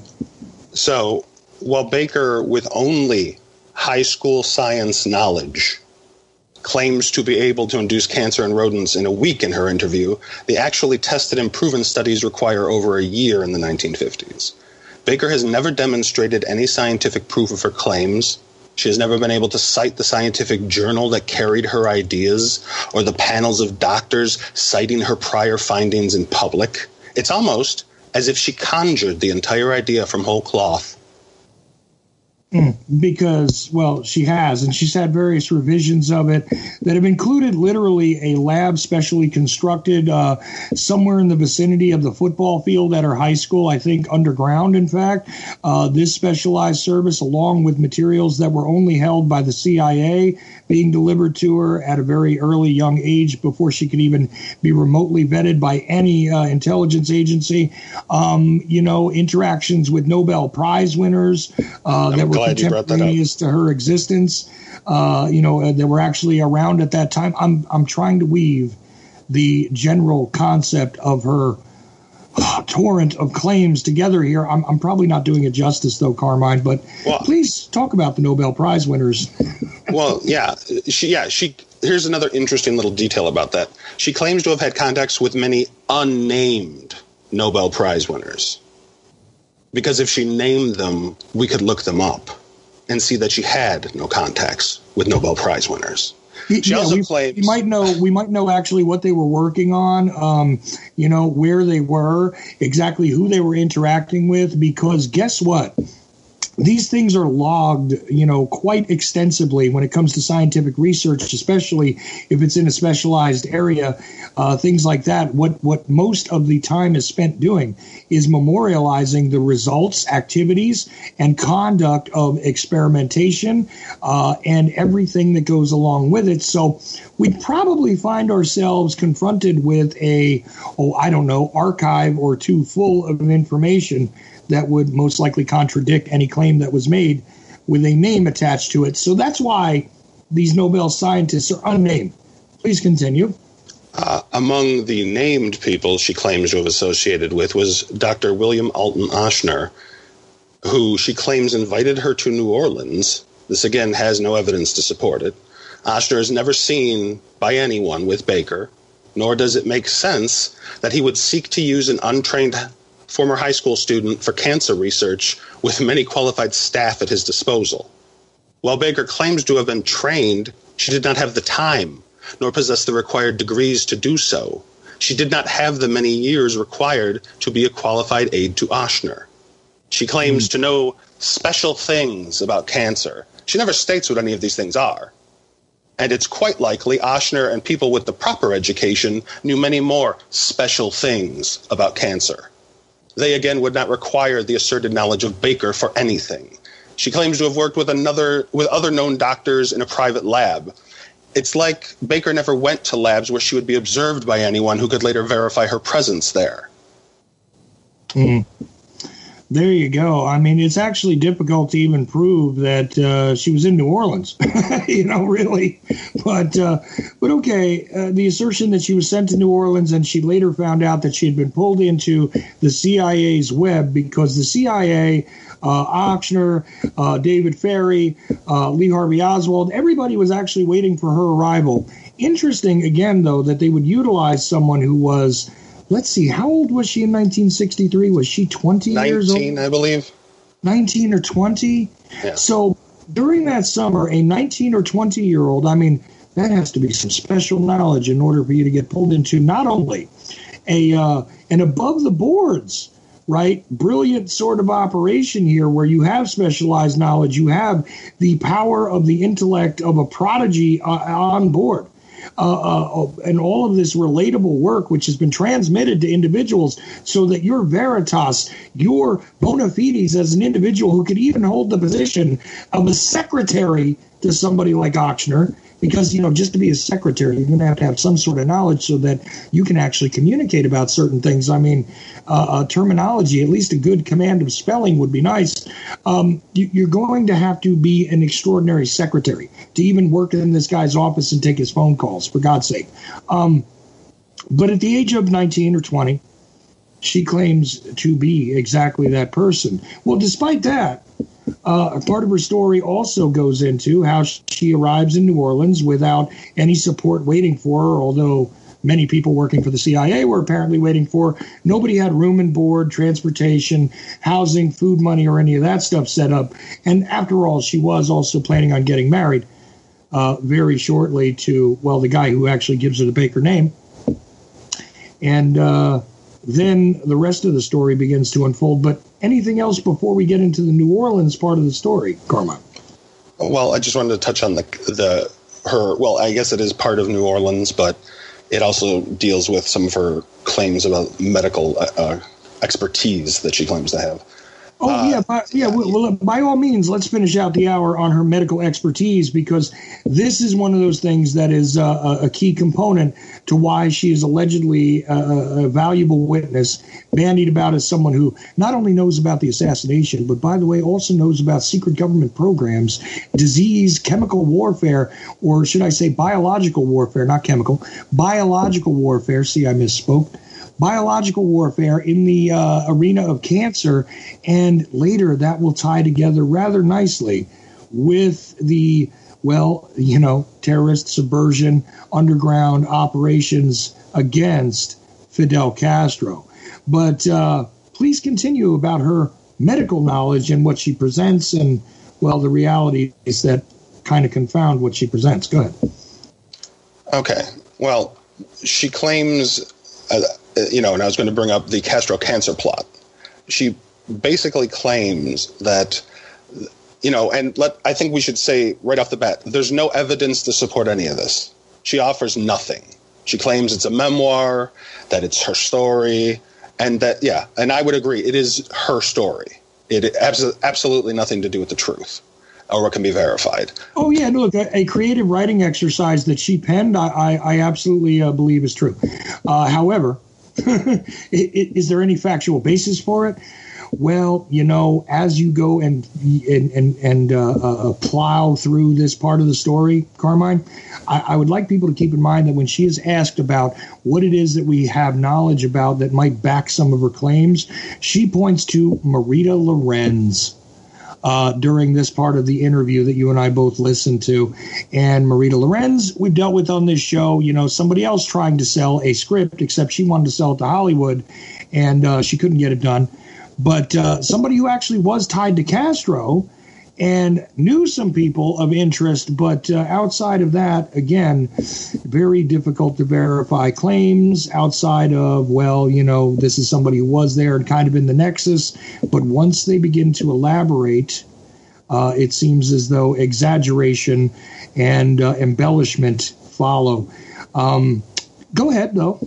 So while Baker, with only high school science knowledge, claims to be able to induce cancer in rodents in a week in her interview, the actually tested and proven studies require over a year in the nineteen fifties. Baker has never demonstrated any scientific proof of her claims. She has never been able to cite the scientific journal that carried her ideas or the panels of doctors citing her prior findings in public. It's almost as if she conjured the entire idea from whole cloth. Mm, because, well, she has, and she's had various revisions of it that have included literally a lab specially constructed uh, somewhere in the vicinity of the football field at her high school, I think underground, in fact. Uh, this specialized service, along with materials that were only held by the C I A, being delivered to her at a very early young age before she could even be remotely vetted by any uh, intelligence agency. Um, you know, interactions with Nobel Prize winners uh, that were contemporaneous to her existence, uh, you know, uh, that were actually around at that time. I'm I'm trying to weave the general concept of her uh, torrent of claims together here. I'm, I'm probably not doing it justice, though, Carmine, but well, please talk about the Nobel Prize winners. Well, yeah, she, yeah, she. Here's another interesting little detail about that. She claims to have had contacts with many unnamed Nobel Prize winners, because if she named them, we could look them up and see that she had no contacts with Nobel Prize winners. She yeah, also we, claims we might know we might know actually what they were working on, um, you know, where they were, exactly who they were interacting with, because guess what? These things are logged, you know, quite extensively when it comes to scientific research, especially if it's in a specialized area, uh, things like that. What what most of the time is spent doing is memorializing the results, activities, and conduct of experimentation uh, and everything that goes along with it. So we'd probably find ourselves confronted with a, oh, I don't know, archive or two full of information that would most likely contradict any claim that was made with a name attached to it. So that's why these Nobel scientists are unnamed. Please continue. Uh, among the named people she claims to have associated with was Doctor William Alton Ochsner, who she claims invited her to New Orleans. This, again, has no evidence to support it. Ochsner is never seen by anyone with Baker, nor does it make sense that he would seek to use an untrained former high school student for cancer research with many qualified staff at his disposal. While Baker claims to have been trained, she did not have the time, nor possess the required degrees to do so. She did not have the many years required to be a qualified aide to Ochsner. She claims mm. to know special things about cancer. She never states what any of these things are. And it's quite likely Ochsner and people with the proper education knew many more special things about cancer. They, again, would not require the asserted knowledge of Baker for anything. She claims to have worked with another with other known doctors in a private lab. It's like Baker never went to labs where she would be observed by anyone who could later verify her presence there. Mm. There you go. I mean, it's actually difficult to even prove that uh, she was in New Orleans, you know, really. But, uh, but okay, uh, the assertion that she was sent to New Orleans and she later found out that she had been pulled into the C I A's web because the C I A, uh, Ochsner, uh, David Ferrie, uh, Lee Harvey Oswald, everybody was actually waiting for her arrival. Interesting, again, though, that they would utilize someone who was... Let's see, how old was she in nineteen sixty-three? Was she twenty years old? nineteen, I believe. nineteen or twenty? Yeah. So during that summer, a nineteen or twenty-year-old, I mean, that has to be some special knowledge in order for you to get pulled into not only a uh, an above the boards, right, brilliant sort of operation here where you have specialized knowledge, you have the power of the intellect of a prodigy uh, on board. Uh, uh, and all of this relatable work, which has been transmitted to individuals so that your veritas, your bona fides as an individual who could even hold the position of a secretary to somebody like Ochsner, because, you know, just to be a secretary, you're going to have to have some sort of knowledge so that you can actually communicate about certain things. I mean, uh, uh, terminology, at least a good command of spelling would be nice. Um, you, you're going to have to be an extraordinary secretary to even work in this guy's office and take his phone calls, for God's sake. Um, but at the age of nineteen or twenty, she claims to be exactly that person. Well, despite that, Uh, part of her story also goes into how she arrives in New Orleans without any support waiting for her, although many people working for the C I A were apparently waiting for her. Nobody had room and board, transportation, housing, food money, or any of that stuff set up. And after all, she was also planning on getting married uh, very shortly to, well, the guy who actually gives her the Baker name. And uh, then the rest of the story begins to unfold. But anything else before we get into the New Orleans part of the story, Carmine? Well, I just wanted to touch on the the her. Well, I guess it is part of New Orleans, but it also deals with some of her claims about medical uh, expertise that she claims to have. Oh, uh, yeah. By, yeah. Well, by all means, let's finish out the hour on her medical expertise, because this is one of those things that is uh, a key component to why she is allegedly a, a valuable witness, bandied about as someone who not only knows about the assassination, but, by the way, also knows about secret government programs, disease, chemical warfare, or should I say biological warfare, not chemical, biological warfare. See, I misspoke. Biological warfare in the uh, arena of cancer, and later that will tie together rather nicely with the, well, you know, terrorist subversion, underground operations against Fidel Castro. But uh, please continue about her medical knowledge and what she presents, and, well, the realities that kind of confound what she presents. Go ahead. Okay. Well, she claims... Uh, you know, and I was going to bring up the Castro cancer plot. She basically claims that, you know, and let I think we should say right off the bat, there's no evidence to support any of this. She offers nothing. She claims it's a memoir, that it's her story, and that, yeah, and I would agree, it is her story. It has absolutely nothing to do with the truth or what can be verified. Oh, yeah, look, a, a creative writing exercise that she penned, I, I, I absolutely uh, believe is true. Uh, however, is there any factual basis for it? Well, you know, as you go and and and, and uh, uh, plow through this part of the story, Carmine, I, I would like people to keep in mind that when she is asked about what it is that we have knowledge about that might back some of her claims, she points to Marita Lorenz. Uh, during this part of the interview that you and I both listened to. And Marita Lorenz, we've dealt with on this show, you know, somebody else trying to sell a script, except she wanted to sell it to Hollywood, and uh, she couldn't get it done. But uh, somebody who actually was tied to Castro and knew some people of interest, but uh, outside of that, again, very difficult to verify claims outside of, well, you know, this is somebody who was there and kind of in the nexus. But once they begin to elaborate, uh, it seems as though exaggeration and uh, embellishment follow. Um, go ahead, though.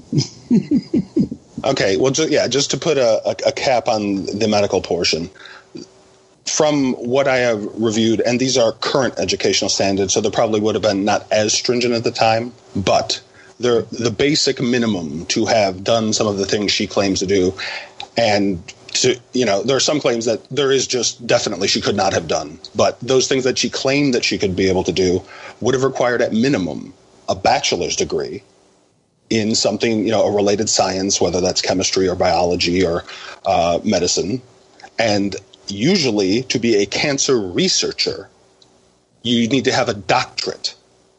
Okay, well, ju- yeah, just to put a, a, a cap on the medical portion. From what I have reviewed, and these are current educational standards, so they probably would have been not as stringent at the time, but they're the basic minimum to have done some of the things she claims to do. And to, you know, there are some claims that there is just definitely she could not have done. But those things that she claimed that she could be able to do would have required at minimum a bachelor's degree in something, you know, a related science, whether that's chemistry or biology or uh, medicine. And usually to be a cancer researcher, you need to have a doctorate.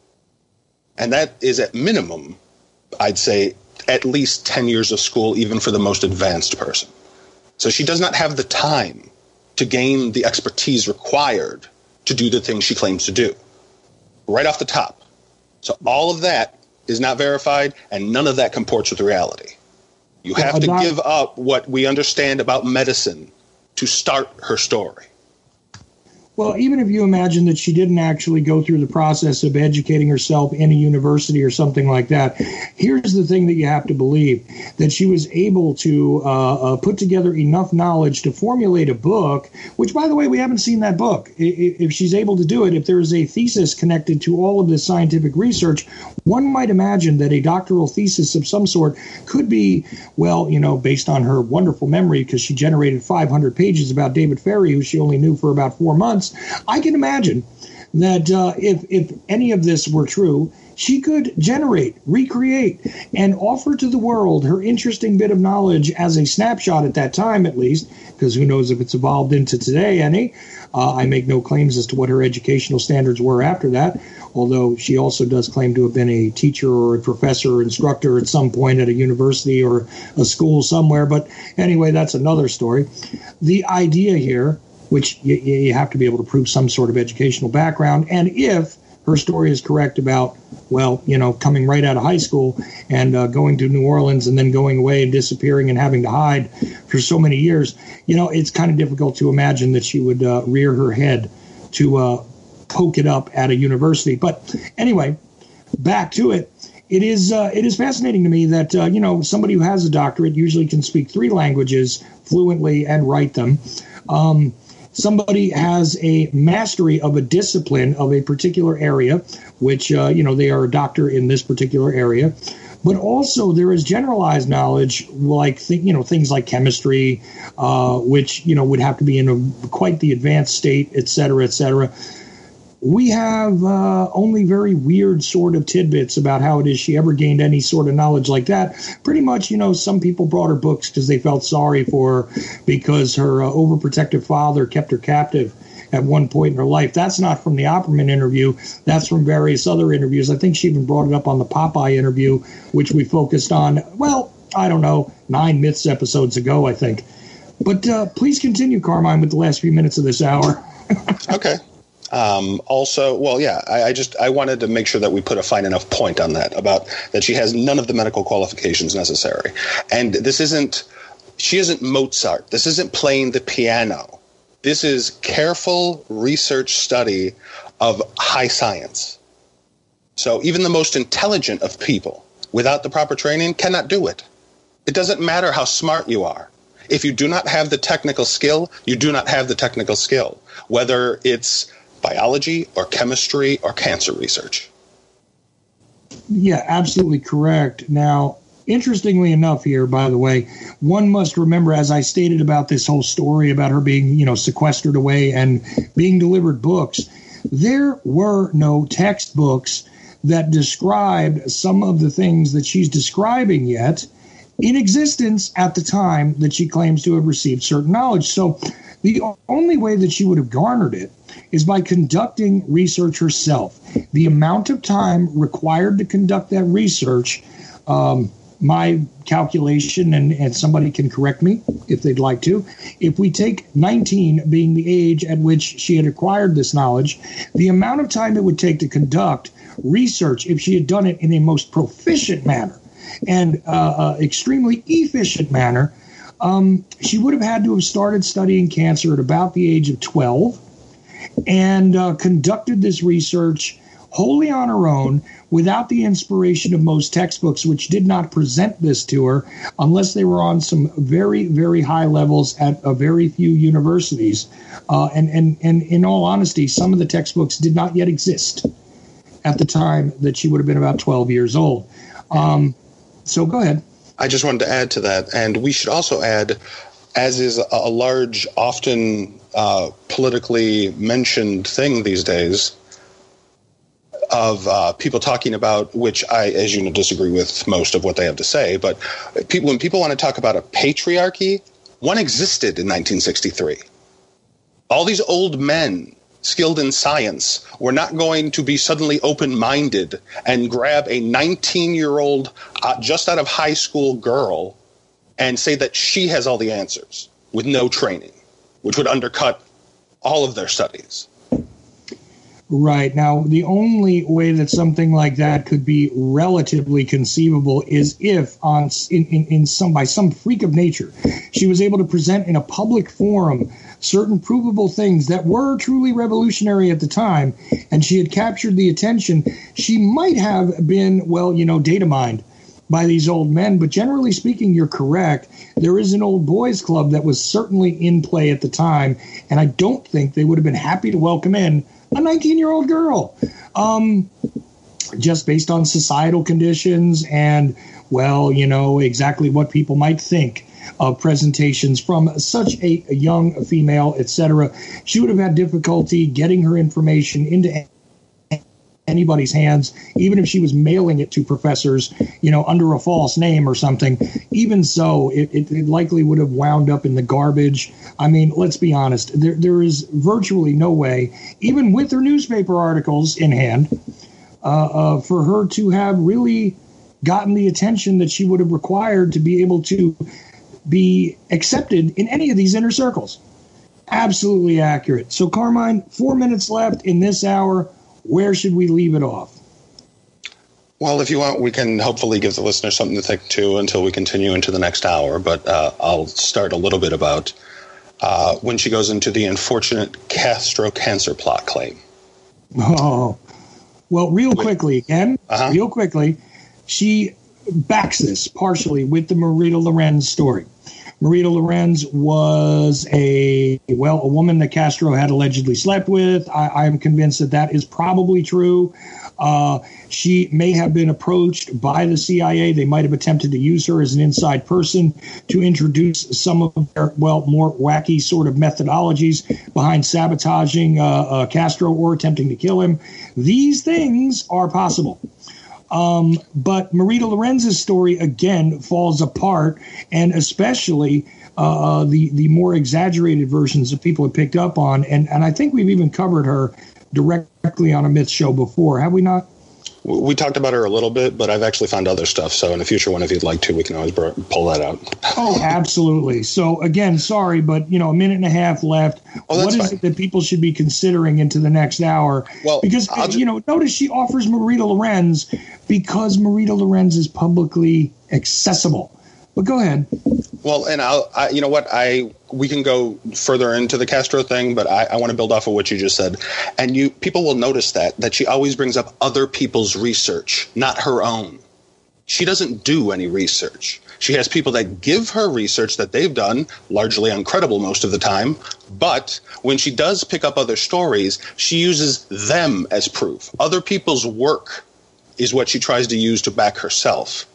And that is at minimum, I'd say, at least ten years of school, even for the most advanced person. So she does not have the time to gain the expertise required to do the things she claims to do. Right off the top. So all of that is not verified, and none of that comports with reality. You have to give up what we understand about medicine to start her story. Well, even if you imagine that she didn't actually go through the process of educating herself in a university or something like that, here's the thing that you have to believe, that she was able to uh, uh, put together enough knowledge to formulate a book, which, by the way, we haven't seen that book. If she's able to do it, if there is a thesis connected to all of this scientific research, one might imagine that a doctoral thesis of some sort could be, well, you know, based on her wonderful memory, because she generated five hundred pages about David Ferrie, who she only knew for about four months. I can imagine that uh, if if any of this were true, she could generate, recreate, and offer to the world her interesting bit of knowledge as a snapshot at that time, at least, because who knows if it's evolved into today any. Uh, I make no claims as to what her educational standards were after that, although she also does claim to have been a teacher or a professor or instructor at some point at a university or a school somewhere. But anyway, that's another story. The idea here, which you, you have to be able to prove some sort of educational background. And if her story is correct about, well, you know, coming right out of high school and uh, going to New Orleans and then going away and disappearing and having to hide for so many years, you know, it's kind of difficult to imagine that she would uh, rear her head to uh, poke it up at a university. But anyway, back to it. It is uh, it is fascinating to me that, uh, you know, somebody who has a doctorate usually can speak three languages fluently and write them. Um Somebody has a mastery of a discipline of a particular area, which, uh, you know, they are a doctor in this particular area. But also there is generalized knowledge, like, th- you know, things like chemistry, uh, which, you know, would have to be in a, quite the advanced state, et cetera, et cetera. We have uh, only very weird sort of tidbits about how it is she ever gained any sort of knowledge like that. Pretty much, you know, some people brought her books because they felt sorry for her because her uh, overprotective father kept her captive at one point in her life. That's not from the Opperman interview. That's from various other interviews. I think she even brought it up on the Popeye interview, which we focused on, well, I don't know, nine Myths episodes ago, I think. But uh, please continue, Carmine, with the last few minutes of this hour. Okay. Um, also, well, yeah, I, I just I wanted to make sure that we put a fine enough point on that, about that she has none of the medical qualifications necessary. And this isn't, she isn't Mozart. This isn't playing the piano. This is careful research study of high science. So even the most intelligent of people, without the proper training, cannot do it. It doesn't matter how smart you are. If you do not have the technical skill, you do not have the technical skill, whether it's biology or chemistry or cancer research. Yeah, absolutely correct. Now, interestingly enough here, by the way, one must remember, as I stated about this whole story about her being, you know, sequestered away and being delivered books, there were no textbooks that described some of the things that she's describing yet in existence at the time that she claims to have received certain knowledge. So the only way that she would have garnered it is by conducting research herself. The amount of time required to conduct that research, um, my calculation, and, and somebody can correct me if they'd like to, if we take nineteen being the age at which she had acquired this knowledge, the amount of time it would take to conduct research, if she had done it in a most proficient manner and uh, uh, extremely efficient manner, um, she would have had to have started studying cancer at about the age of twelve and uh, conducted this research wholly on her own, without the inspiration of most textbooks, which did not present this to her unless they were on some very, very high levels at a very few universities. Uh, and, and, and in all honesty, some of the textbooks did not yet exist at the time that she would have been about twelve years old. Um, so go ahead. I just wanted to add to that, and we should also add, as is a, a large, often uh, politically mentioned thing these days, of uh, people talking about, which I, as you know, disagree with most of what they have to say, but people, when people want to talk about a patriarchy, one existed in nineteen sixty-three. All these old men skilled in science were not going to be suddenly open-minded and grab a nineteen-year-old uh, just out of high school girl and say that she has all the answers with no training, which would undercut all of their studies. Right. Now, the only way that something like that could be relatively conceivable is if, on in, in, in some by some freak of nature, she was able to present in a public forum certain provable things that were truly revolutionary at the time, and she had captured the attention. She might have been, well, you know, data mined by these old men, but generally speaking, you're correct. There is an old boys club that was certainly in play at the time, and I don't think they would have been happy to welcome in a nineteen-year-old girl, um, just based on societal conditions and, well, you know, exactly what people might think of presentations from such a, a young female, et cetera. She would have had difficulty getting her information into anybody's hands, even if she was mailing it to professors, you know, under a false name or something. Even so, it, it, it likely would have wound up in the garbage. I mean, let's be honest. There, there is virtually no way, even with her newspaper articles in hand, uh, uh, for her to have really gotten the attention that she would have required to be able to be accepted in any of these inner circles. Absolutely accurate. So, Carmine, four minutes left in this hour. Where should we leave it off? Well, if you want, we can hopefully give the listener something to think to until we continue into the next hour. But uh, I'll start a little bit about uh, when she goes into the unfortunate Castro cancer plot claim. Oh, well, real quickly, again, uh-huh. real quickly, she backs this partially with the Marita Lorenz story. Marita Lorenz was a, well, a woman that Castro had allegedly slept with. I, I'm convinced that that is probably true. Uh, she may have been approached by the C I A. They might have attempted to use her as an inside person to introduce some of their, well, more wacky sort of methodologies behind sabotaging uh, uh, Castro or attempting to kill him. These things are possible. Um, but Marita Lorenz's story, again, falls apart, and especially uh, the the more exaggerated versions that people have picked up on. And, and I think we've even covered her directly on a Myth show before, have we not? We talked about her a little bit, but I've actually found other stuff. So in a future one, if you'd like to, we can always pull that out. Oh, absolutely. So again, sorry, but you know, a minute and a half left. Oh, what is fine. it that people should be considering into the next hour? Well, because I'll you know, notice she offers Marita Lorenz because Marita Lorenz is publicly accessible. But go ahead. Well, and I'll, I, you know what, I we can go further into the Castro thing, but I, I want to build off of what you just said. And you people will notice that that she always brings up other people's research, not her own. She doesn't do any research. She has people that give her research that they've done, largely uncredible most of the time. But when she does pick up other stories, she uses them as proof. Other people's work is what she tries to use to back herself.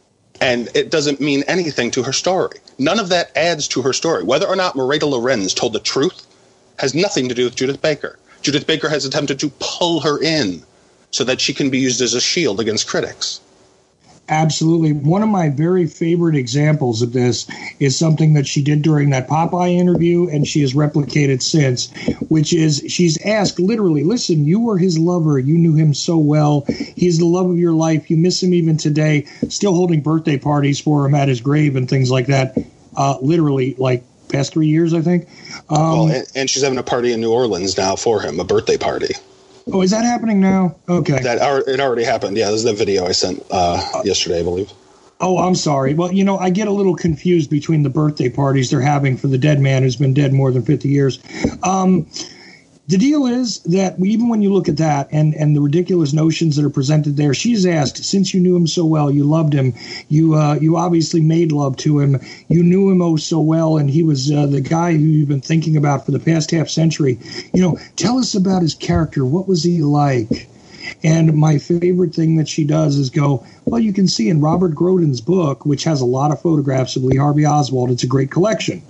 And it doesn't mean anything to her story. None of that adds to her story. Whether or not Marita Lorenz told the truth has nothing to do with Judith Baker. Judith Baker has attempted to pull her in so that she can be used as a shield against critics. Absolutely. One of my very favorite examples of this is something that she did during that Popeye interview, and she has replicated since, which is she's asked literally, listen, you were his lover. You knew him so well. He's the love of your life. You miss him even today, still holding birthday parties for him at his grave and things like that. Uh, literally, like past three years, I think. Um, well, and, and she's having a party in New Orleans now for him, a birthday party. Oh, is that happening now? Okay. That it already happened. Yeah, this is the video I sent uh, yesterday, I believe. Oh, I'm sorry. Well, you know, I get a little confused between the birthday parties they're having for the dead man who's been dead more than fifty years. Um, the deal is that even when you look at that and, and the ridiculous notions that are presented there, she's asked, since you knew him so well, you loved him, you uh, you obviously made love to him, you knew him oh so well, and he was uh, the guy who you've been thinking about for the past half century. You know, tell us about his character. What was he like? And my favorite thing that she does is go, well, you can see in Robert Grodin's book, which has a lot of photographs of Lee Harvey Oswald, it's a great collection.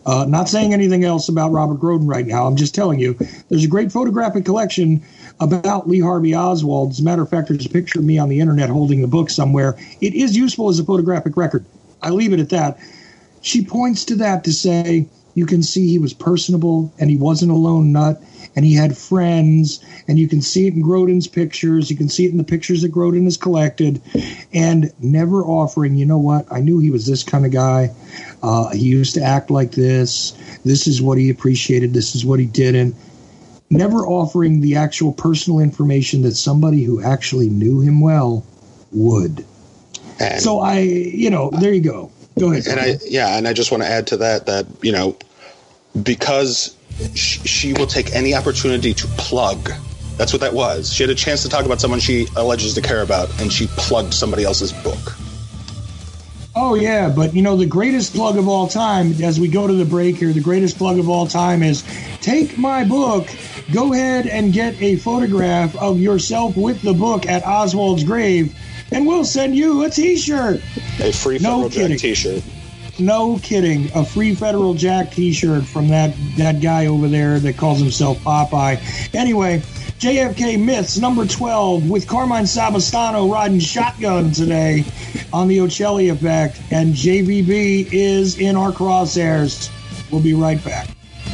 Uh, not saying anything else about Robert Groden right now. I'm just telling you, there's a great photographic collection about Lee Harvey Oswald. As a matter of fact, there's a picture of me on the internet holding the book somewhere. It is useful as a photographic record. I leave it at that. She points to that to say, you can see he was personable and he wasn't a lone nut and he had friends, and you can see it in Groden's pictures. You can see it in the pictures that Groden has collected, and never offering, you know what, I knew he was this kind of guy. Uh, he used to act like this. This is what he appreciated. This is what he didn't. Never offering the actual personal information that somebody who actually knew him well would. And, so I, you know, there you go. Go ahead. And I, yeah, and I just want to add to that that, you know, because sh- she will take any opportunity to plug. That's what that was. She had a chance to talk about someone she alleges to care about, and she plugged somebody else's book. Oh, yeah, but, you know, the greatest plug of all time, as we go to the break here, the greatest plug of all time is take my book, go ahead and get a photograph of yourself with the book at Oswald's grave, and we'll send you a T-shirt. A free Federal no Jack T-shirt. No kidding. A free Federal Jack T-shirt from that, that guy over there that calls himself Popeye. Anyway, J F K Myths, number twelve, with Carmine Sabastano riding shotgun today on the Ocelli Effect, and J V B is in our crosshairs. We'll be right back.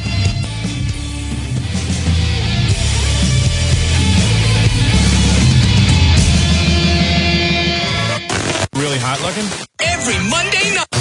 Really hot looking? Every Monday night.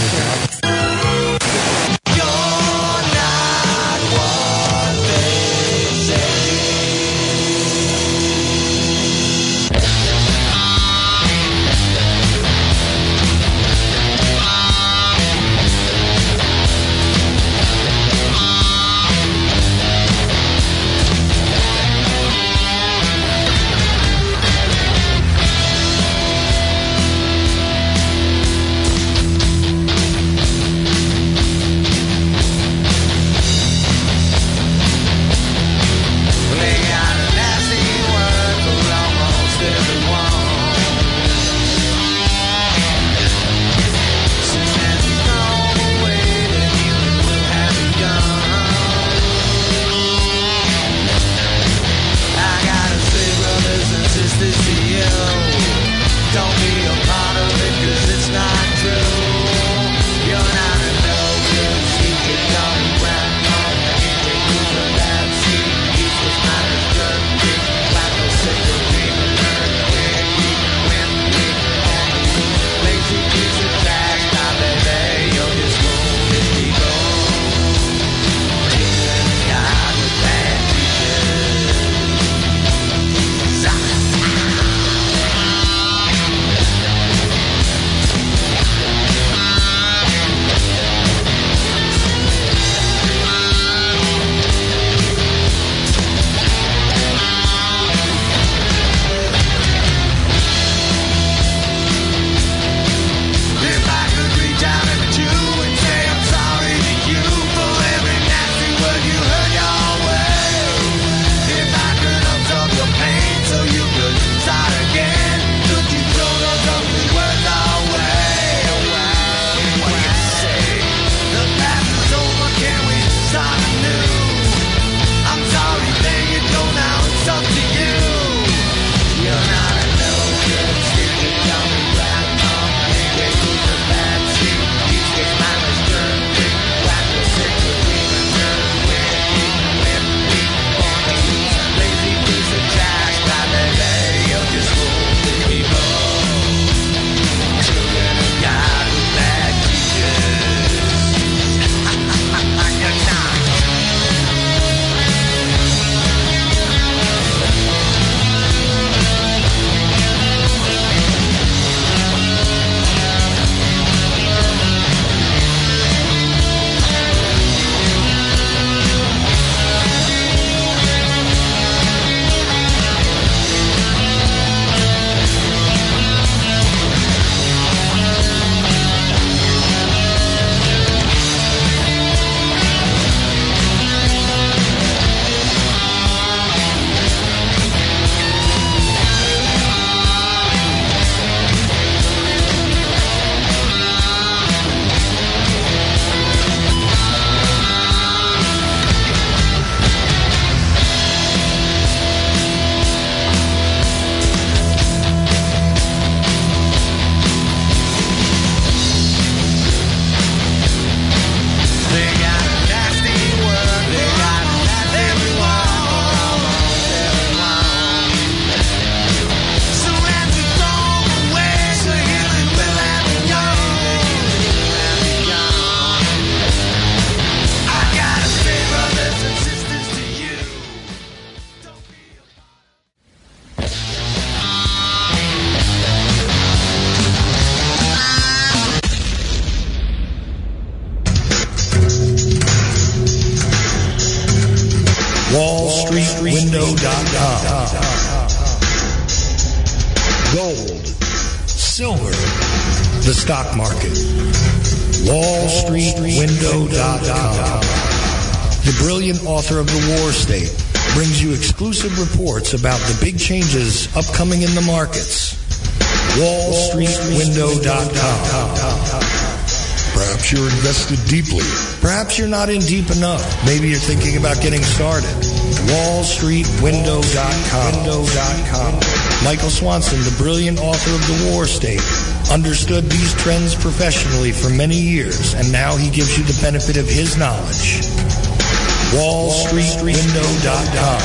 Gold, silver, the stock market, wall street window dot com. The brilliant author of The War State brings you exclusive reports about the big changes upcoming in the markets. wall street window dot com. Perhaps you're invested deeply. Perhaps you're not in deep enough. Maybe you're thinking about getting started. wall street window dot com. Michael Swanson, the brilliant author of The War State, understood these trends professionally for many years, and now he gives you the benefit of his knowledge. wall street window dot com.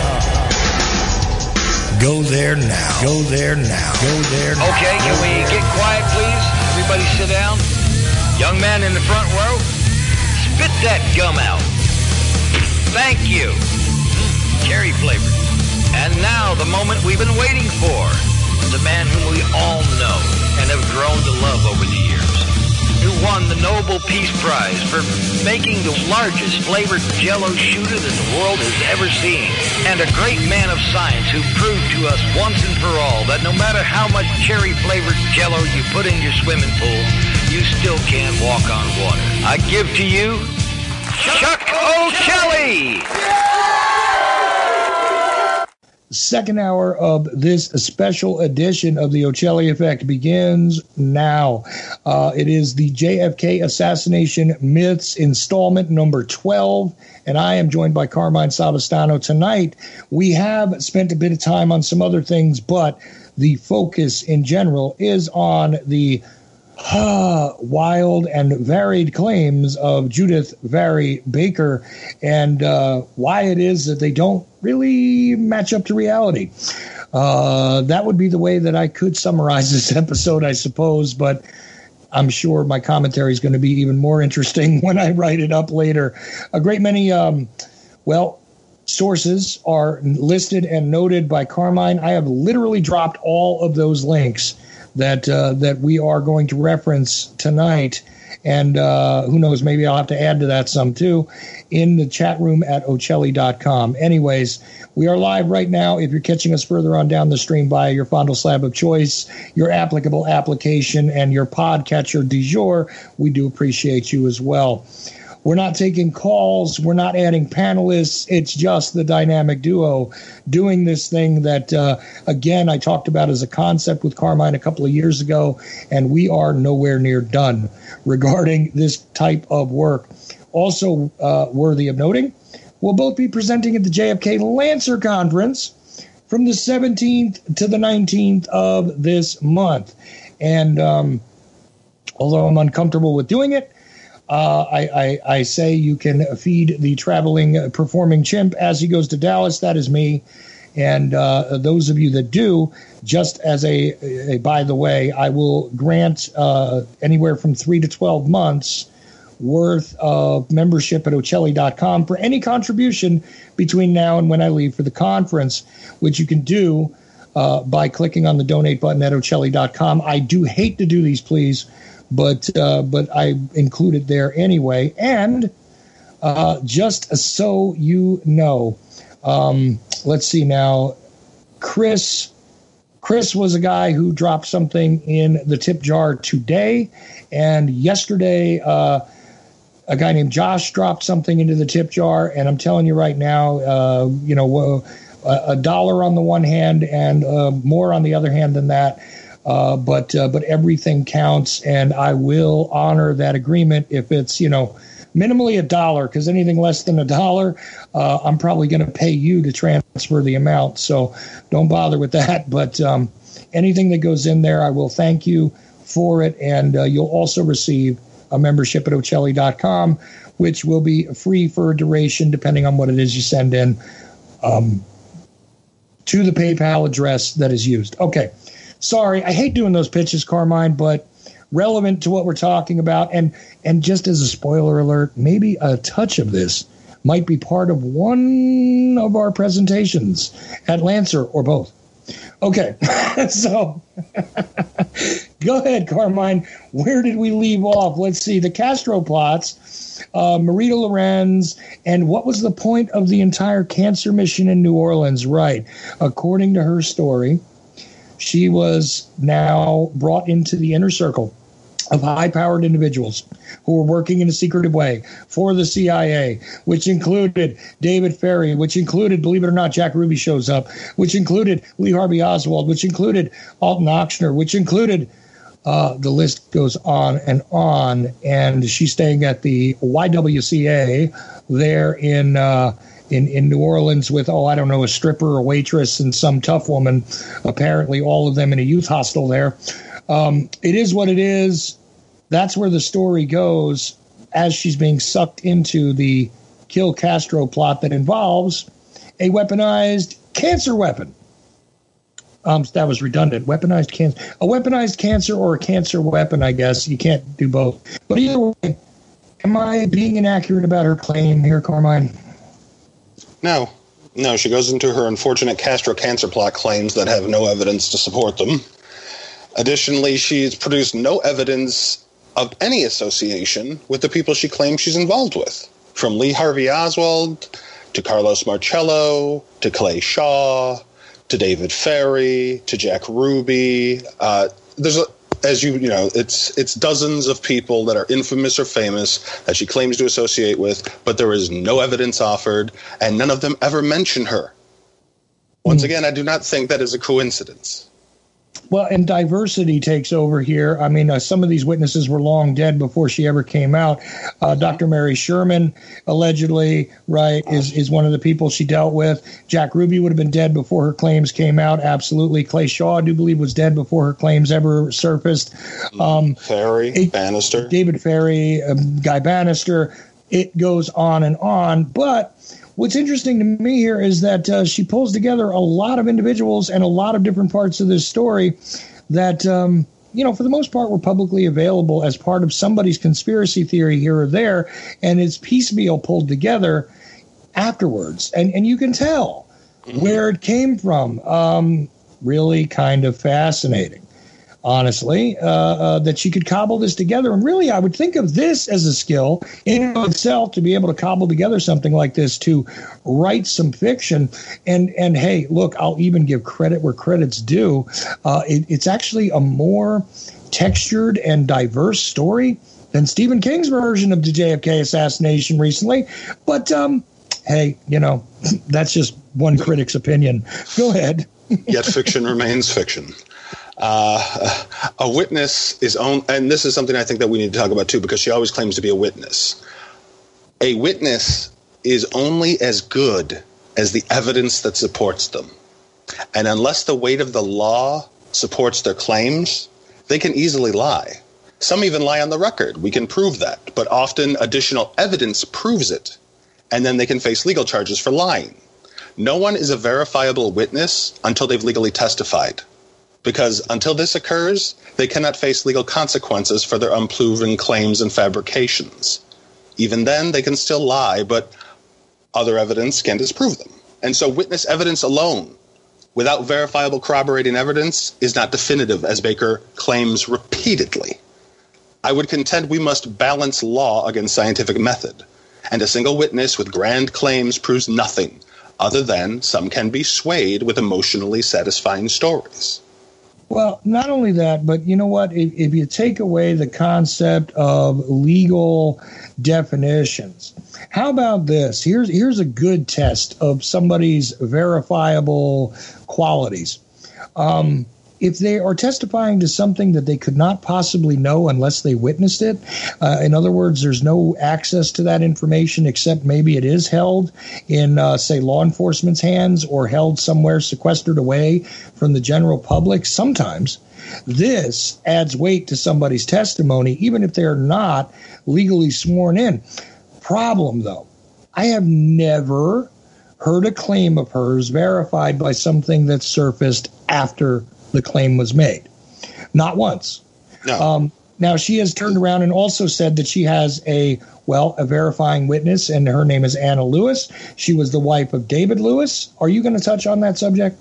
Go there now. Go there now. Go there now. Okay, can we get quiet, please? Everybody sit down. Young man in the front row, spit that gum out. Thank you. Mm, cherry flavored. And now the moment we've been waiting for. The man whom we all know and have grown to love over the years. Who won the Nobel Peace Prize for making the largest flavored Jell-O shooter that the world has ever seen. And a great man of science who proved to us once and for all that no matter how much cherry-flavored Jell-O you put in your swimming pool, you still can't walk on water. I give to you, Chuck O'Kelly! Second hour of this special edition of the O'Celli Effect begins now. Uh, it is the J F K Assassination Myths installment number twelve, and I am joined by Carmine Savastano tonight. We have spent a bit of time on some other things, but the focus in general is on the uh, wild and varied claims of Judith Vary Baker and uh, why it is that they don't really match up to reality. Uh, that would be the way that I could summarize this episode, I suppose, but I'm sure my commentary is going to be even more interesting when I write it up later. A great many, um, well, sources are listed and noted by Carmine. I have literally dropped all of those links that uh, that we are going to reference tonight. And uh, who knows, maybe I'll have to add to that some too in the chat room at O'Celli dot com. Anyways, we are live right now. If you're catching us further on down the stream via your fondle slab of choice, your applicable application, and your podcatcher du jour, we do appreciate you as well. We're not taking calls. We're not adding panelists. It's just the dynamic duo doing this thing that, uh, again, I talked about as a concept with Carmine a couple of years ago, and we are nowhere near done regarding this type of work. Also uh, worthy of noting, we'll both be presenting at the J F K Lancer Conference from the seventeenth to the nineteenth of this month. And um, although I'm uncomfortable with doing it, Uh, I, I, I say you can feed the traveling uh, performing chimp as he goes to Dallas. That is me. And uh, those of you that do, just as a, a by the way, I will grant uh, anywhere from three to twelve months worth of membership at O'Celli dot com for any contribution between now and when I leave for the conference, which you can do uh, by clicking on the donate button at O'Celli dot com. I do hate to do these, please. But uh, but I include it there anyway. And uh, just so you know, um, let's see now. Chris, Chris was a guy who dropped something in the tip jar today. And yesterday, uh, a guy named Josh dropped something into the tip jar. And I'm telling you right now, uh, you know, a, a dollar on the one hand and uh, more on the other hand than that. Uh, but uh, but everything counts, and I will honor that agreement if it's, you know, minimally a dollar, because anything less than a dollar, uh, I'm probably going to pay you to transfer the amount. So don't bother with that. But um, anything that goes in there, I will thank you for it, and uh, you'll also receive a membership at O'Celli dot com, which will be free for a duration depending on what it is you send in um, to the PayPal address that is used. Okay. Sorry, I hate doing those pitches, Carmine, but relevant to what we're talking about. And and just as a spoiler alert, maybe a touch of this might be part of one of our presentations at Lancer or both. Okay, so Go ahead, Carmine. Where did we leave off? Let's see. The Castro plots, uh, Marita Lorenz, and what was the point of the entire cancer mission in New Orleans? Right. According to her story, she was now brought into the inner circle of high-powered individuals who were working in a secretive way for the C I A, which included David Ferrie, which included, believe it or not, Jack Ruby shows up, which included Lee Harvey Oswald, which included Alton Ochsner, which included, uh, the list goes on and on, and she's staying at the Y W C A there in uh, in, in New Orleans with, oh, I don't know, a stripper, a waitress, and some tough woman, apparently all of them in a youth hostel there. Um, it is what it is. That's where the story goes as she's being sucked into the Kill Castro plot that involves a weaponized cancer weapon. Um, that was redundant. Weaponized cancer. A weaponized cancer or a cancer weapon, I guess. You can't do both. But either way, am I being inaccurate about her claim here, Carmine? No. No, she goes into her unfortunate Castro cancer plot claims that have no evidence to support them. Additionally, she's produced no evidence of any association with the people she claims she's involved with, from Lee Harvey Oswald to Carlos Marcello to Clay Shaw to David Ferrie to Jack Ruby. Uh, there's, a, as you you know, it's it's dozens of people that are infamous or famous that she claims to associate with, but there is no evidence offered, and none of them ever mention her. Once again, I do not think that is a coincidence. Well, and diversity takes over here. I mean, uh, some of these witnesses were long dead before she ever came out. Uh, Doctor Mary Sherman, allegedly, right, is, is one of the people she dealt with. Jack Ruby would have been dead before her claims came out. Absolutely. Clay Shaw, I do believe, was dead before her claims ever surfaced. Um, Ferrie, it, Bannister. David Ferrie, um, Guy Bannister. It goes on and on. But what's interesting to me here is that uh, she pulls together a lot of individuals and a lot of different parts of this story that, um, you know, for the most part were publicly available as part of somebody's conspiracy theory here or there, and it's piecemeal pulled together afterwards. And, and you can tell where it came from. Um, really kind of fascinating. Honestly, uh, uh, that she could cobble this together. And really, I would think of this as a skill in and of itself to be able to cobble together something like this, to write some fiction. And, and hey, look, I'll even give credit where credit's due. Uh, it, it's actually a more textured and diverse story than Stephen King's version of the J F K assassination recently. But, um, hey, you know, that's just one critic's opinion. Go ahead. Yet fiction remains fiction. Uh, a witness is on, and this is something I think that we need to talk about too, because she always claims to be a witness. A witness is only as good as the evidence that supports them. And unless the weight of the law supports their claims, they can easily lie. Some even lie on the record. We can prove that. But often additional evidence proves it. And then they can face legal charges for lying. No one is a verifiable witness until they've legally testified. Because until this occurs, they cannot face legal consequences for their unproven claims and fabrications. Even then, they can still lie, but other evidence can disprove them. And so witness evidence alone, without verifiable corroborating evidence, is not definitive, as Baker claims repeatedly. I would contend we must balance law against scientific method, and a single witness with grand claims proves nothing, other than some can be swayed with emotionally satisfying stories. Well, not only that, but you know what? If, if you take away the concept of legal definitions, how about this? Here's here's a good test of somebody's verifiable qualities. Um, if they are testifying to something that they could not possibly know unless they witnessed it, uh, in other words, there's no access to that information except maybe it is held in, uh, say, law enforcement's hands or held somewhere sequestered away from the general public. Sometimes this adds weight to somebody's testimony, even if they're not legally sworn in. Problem, though, I have never heard a claim of hers verified by something that surfaced after the claim was made. Not once. No. Um, now, she has turned around and also said that she has a, well, a verifying witness, and her name is Anna Lewis. She was the wife of David Lewis. Are you going to touch on that subject?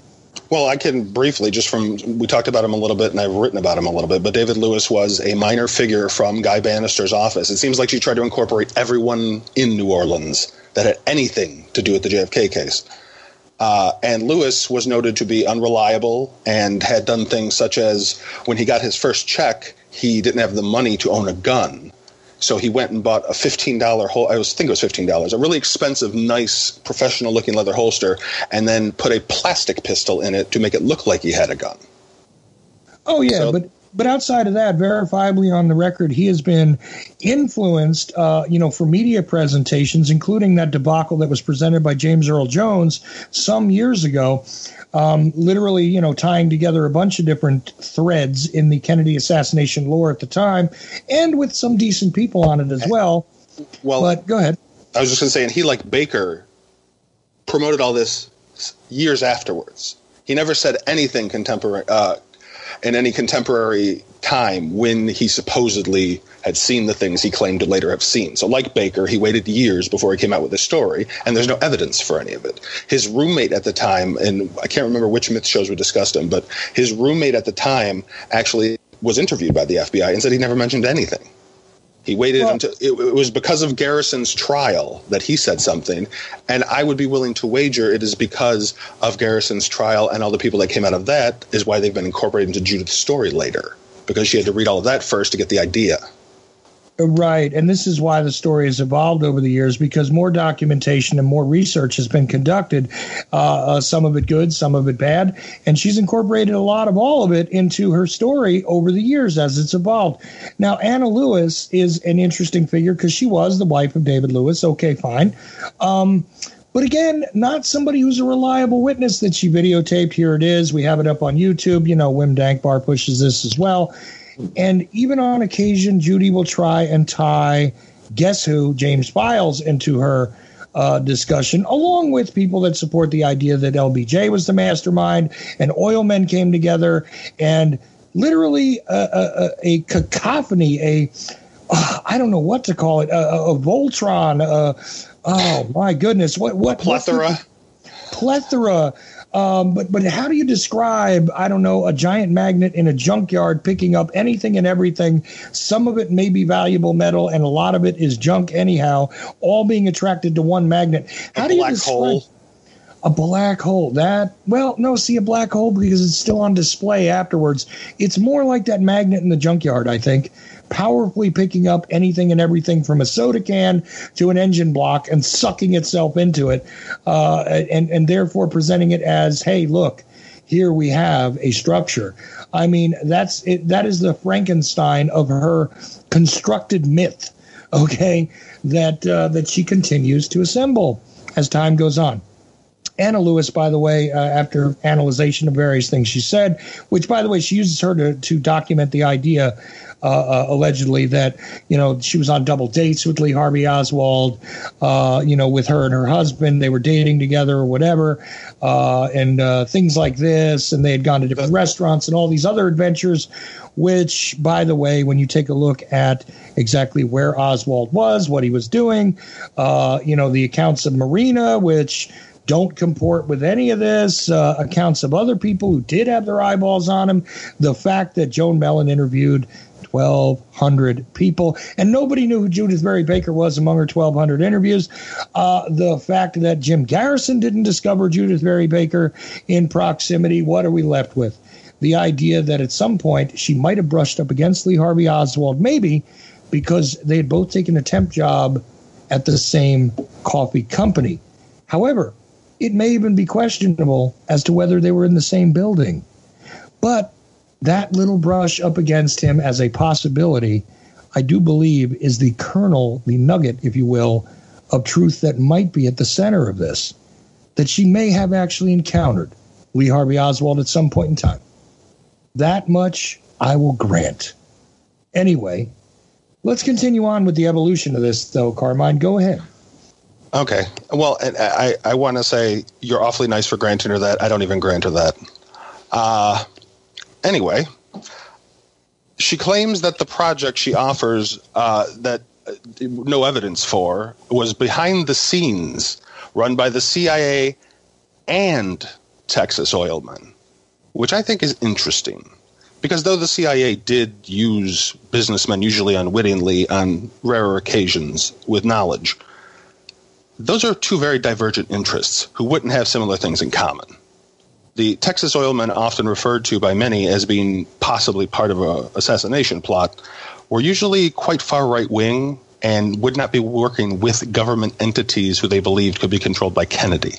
Well, I can briefly, just from, we talked about him a little bit, and I've written about him a little bit, but David Lewis was a minor figure from Guy Bannister's office. It seems like she tried to incorporate everyone in New Orleans that had anything to do with the J F K case. Uh, and Lewis was noted to be unreliable and had done things such as when he got his first check, he didn't have the money to own a gun. So he went and bought a fifteen dollars, hol- I was, think it was fifteen dollars, a really expensive, nice, professional-looking leather holster, and then put a plastic pistol in it to make it look like he had a gun. Oh, yeah, So- but but outside of that, verifiably on the record, he has been influenced, uh, you know, for media presentations, including that debacle that was presented by James Earl Jones some years ago, um, literally, you know, tying together a bunch of different threads in the Kennedy assassination lore at the time, and with some decent people on it as well. Well, But go ahead. I was just going to say, and he, like Baker, promoted all this years afterwards. He never said anything contemporary uh, in any contemporary time when he supposedly had seen the things he claimed to later have seen. So like Baker, he waited years before he came out with this story, and there's no evidence for any of it. His roommate at the time, and I can't remember which myth shows we discussed him, but his roommate at the time actually was interviewed by the F B I and said he never mentioned anything. He waited Well, until it, it was because of Garrison's trial that he said something, and I would be willing to wager it is because of Garrison's trial and all the people that came out of that is why they've been incorporated into Judith's story later, because she had to read all of that first to get the idea. Right, and this is why the story has evolved over the years, because more documentation and more research has been conducted, uh, uh, some of it good, some of it bad, and she's incorporated a lot of all of it into her story over the years as it's evolved. Now, Anna Lewis is an interesting figure because she was the wife of David Lewis. Okay, fine. Um, but again, not somebody who's a reliable witness that she videotaped. Here it is. We have it up on YouTube. You know, Wim Dankbar pushes this as well. And even on occasion, Judy will try and tie guess who, James Files, into her uh, discussion, along with people that support the idea that L B J was the mastermind and oil men came together, and literally a, a, a cacophony, a uh, I don't know what to call it, a, a Voltron. Uh, oh my goodness, what what Plethora. plethora. Um, but but how do you describe, I don't know, a giant magnet in a junkyard picking up anything and everything? Some of it may be valuable metal, and a lot of it is junk anyhow, all being attracted to one magnet. How A do you black describe hole. a black hole? That, well, no, see, a black hole, because it's still on display afterwards. It's more like that magnet in the junkyard, I think, powerfully picking up anything and everything from a soda can to an engine block and sucking itself into it, uh, and, and therefore presenting it as, hey, look, here we have a structure. I mean, that's it, that is the Frankenstein of her constructed myth, okay, that uh, that she continues to assemble as time goes on. Anna Lewis, by the way, uh, after analyzation of various things she said, which, by the way, she uses her to, to document the idea, uh, uh, allegedly, that, you know, she was on double dates with Lee Harvey Oswald, uh, you know, with her and her husband. They were dating together or whatever, uh, and uh, things like this. And they had gone to different restaurants and all these other adventures, which, by the way, when you take a look at exactly where Oswald was, what he was doing, uh, you know, the accounts of Marina, which don't comport with any of this, uh, accounts of other people who did have their eyeballs on him, the fact that Joan Mellon interviewed twelve hundred people, and nobody knew who Judith Mary Baker was among her twelve hundred interviews, uh, the fact that Jim Garrison didn't discover Judith Mary Baker in proximity, what are we left with? The idea that at some point she might have brushed up against Lee Harvey Oswald, maybe because they had both taken a temp job at the same coffee company. However, it may even be questionable as to whether they were in the same building. But that little brush up against him as a possibility, I do believe, is the kernel, the nugget, if you will, of truth that might be at the center of this, that she may have actually encountered Lee Harvey Oswald at some point in time. That much I will grant. Anyway, let's continue on with the evolution of this, though, Carmine. Go ahead. Okay. Well, and I, I want to say you're awfully nice for granting her that. I don't even grant her that. Uh, anyway, she claims that the project she offers uh, that uh, no evidence for was behind the scenes, run by the C I A and Texas oil men, which I think is interesting. Because though the C I A did use businessmen, usually unwittingly, on rarer occasions with knowledge, those are two very divergent interests who wouldn't have similar things in common. The Texas oil men, often referred to by many as being possibly part of an assassination plot, were usually quite far right-wing and would not be working with government entities who they believed could be controlled by Kennedy.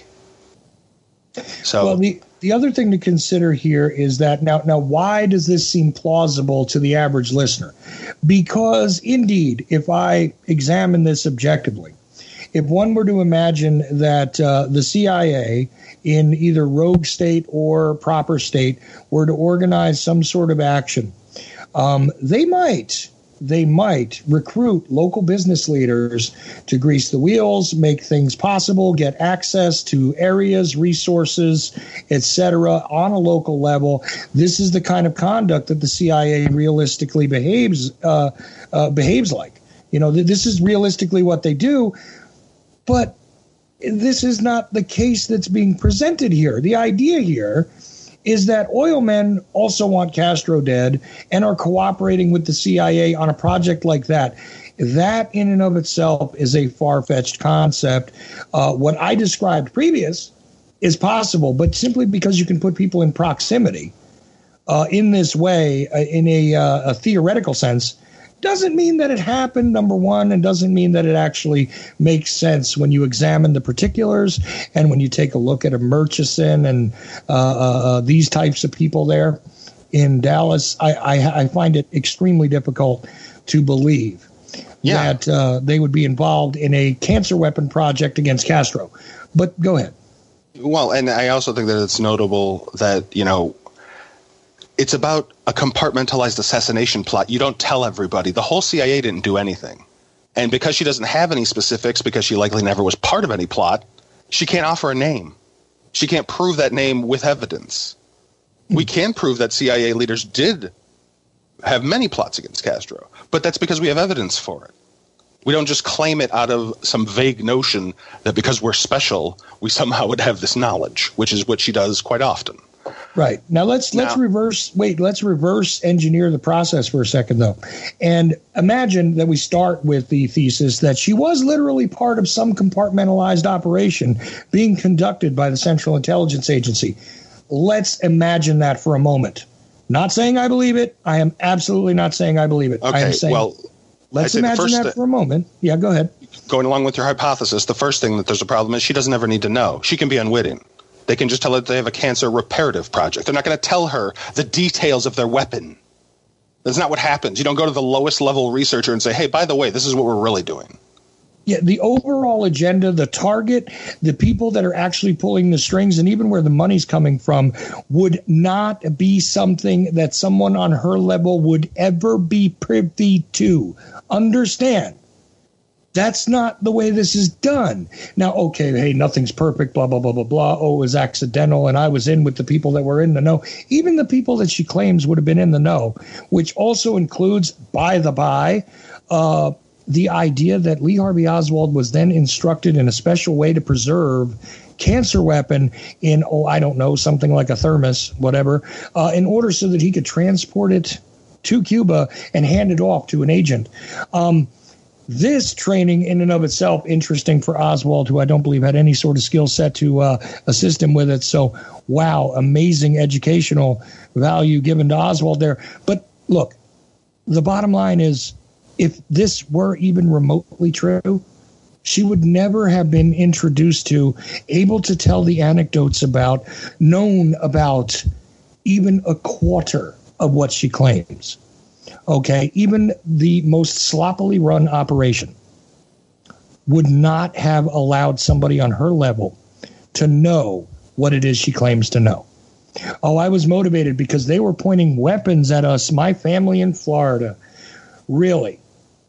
So, well, the, the other thing to consider here is that now, now, why does this seem plausible to the average listener? Because, indeed, if I examine this objectively, if one were to imagine that uh, the C I A in either rogue state or proper state were to organize some sort of action, um, they might they might recruit local business leaders to grease the wheels, make things possible, get access to areas, resources, et cetera, on a local level. This is the kind of conduct that the C I A realistically behaves uh, uh, behaves like. You know, th- this is realistically what they do, but this is not the case that's being presented here. The idea here is that oil men also want Castro dead and are cooperating with the C I A on a project like that. That in and of itself is a far-fetched concept. Uh, what I described previous is possible, but simply because you can put people in proximity uh, in this way, uh, in a, uh, a theoretical sense, doesn't mean that it happened, number one, and doesn't mean that it actually makes sense when you examine the particulars and when you take a look at a Murchison and uh, uh, these types of people there in Dallas. I, I, I find it extremely difficult to believe yeah. that uh, they would be involved in a cancer weapon project against Castro. But go ahead. Well, and I also think that it's notable that, you know, it's about a compartmentalized assassination plot. You don't tell everybody. The whole C I A didn't do anything. And because she doesn't have any specifics, because she likely never was part of any plot, she can't offer a name. She can't prove that name with evidence. We can prove that C I A leaders did have many plots against Castro, but that's because we have evidence for it. We don't just claim it out of some vague notion that because we're special, we somehow would have this knowledge, which is what she does quite often. Right. Now let's let's now, reverse wait, let's reverse engineer the process for a second though. And imagine that we start with the thesis that she was literally part of some compartmentalized operation being conducted by the Central Intelligence Agency. Let's imagine that for a moment. Not saying I believe it. I am absolutely not saying I believe it. Okay, I am saying well, let's imagine that th- for a moment. Yeah, go ahead. Going along with your hypothesis, the first thing that there's a problem is she doesn't ever need to know. She can be unwitting. They can just tell her that they have a cancer reparative project. They're not going to tell her the details of their weapon. That's not what happens. You don't go to the lowest level researcher and say, hey, by the way, this is what we're really doing. Yeah, the overall agenda, the target, the people that are actually pulling the strings, and even where the money's coming from would not be something that someone on her level would ever be privy to. Understand? That's not the way this is done. Now, okay, hey, nothing's perfect, blah, blah, blah, blah, blah. Oh, it was accidental, and I was in with the people that were in the know. Even the people that she claims would have been in the know, which also includes, by the by, uh, the idea that Lee Harvey Oswald was then instructed in a special way to preserve cancer weapon in, oh, I don't know, something like a thermos, whatever, uh, in order so that he could transport it to Cuba and hand it off to an agent. Um, This training in and of itself, interesting for Oswald, who I don't believe had any sort of skill set to uh, assist him with it. So, wow, amazing educational value given to Oswald there. But look, the bottom line is, if this were even remotely true, she would never have been introduced to, able to tell the anecdotes about, known about even a quarter of what she claims. Okay, even the most sloppily run operation would not have allowed somebody on her level to know what it is she claims to know. Oh, I was motivated because they were pointing weapons at us, my family in Florida. Really?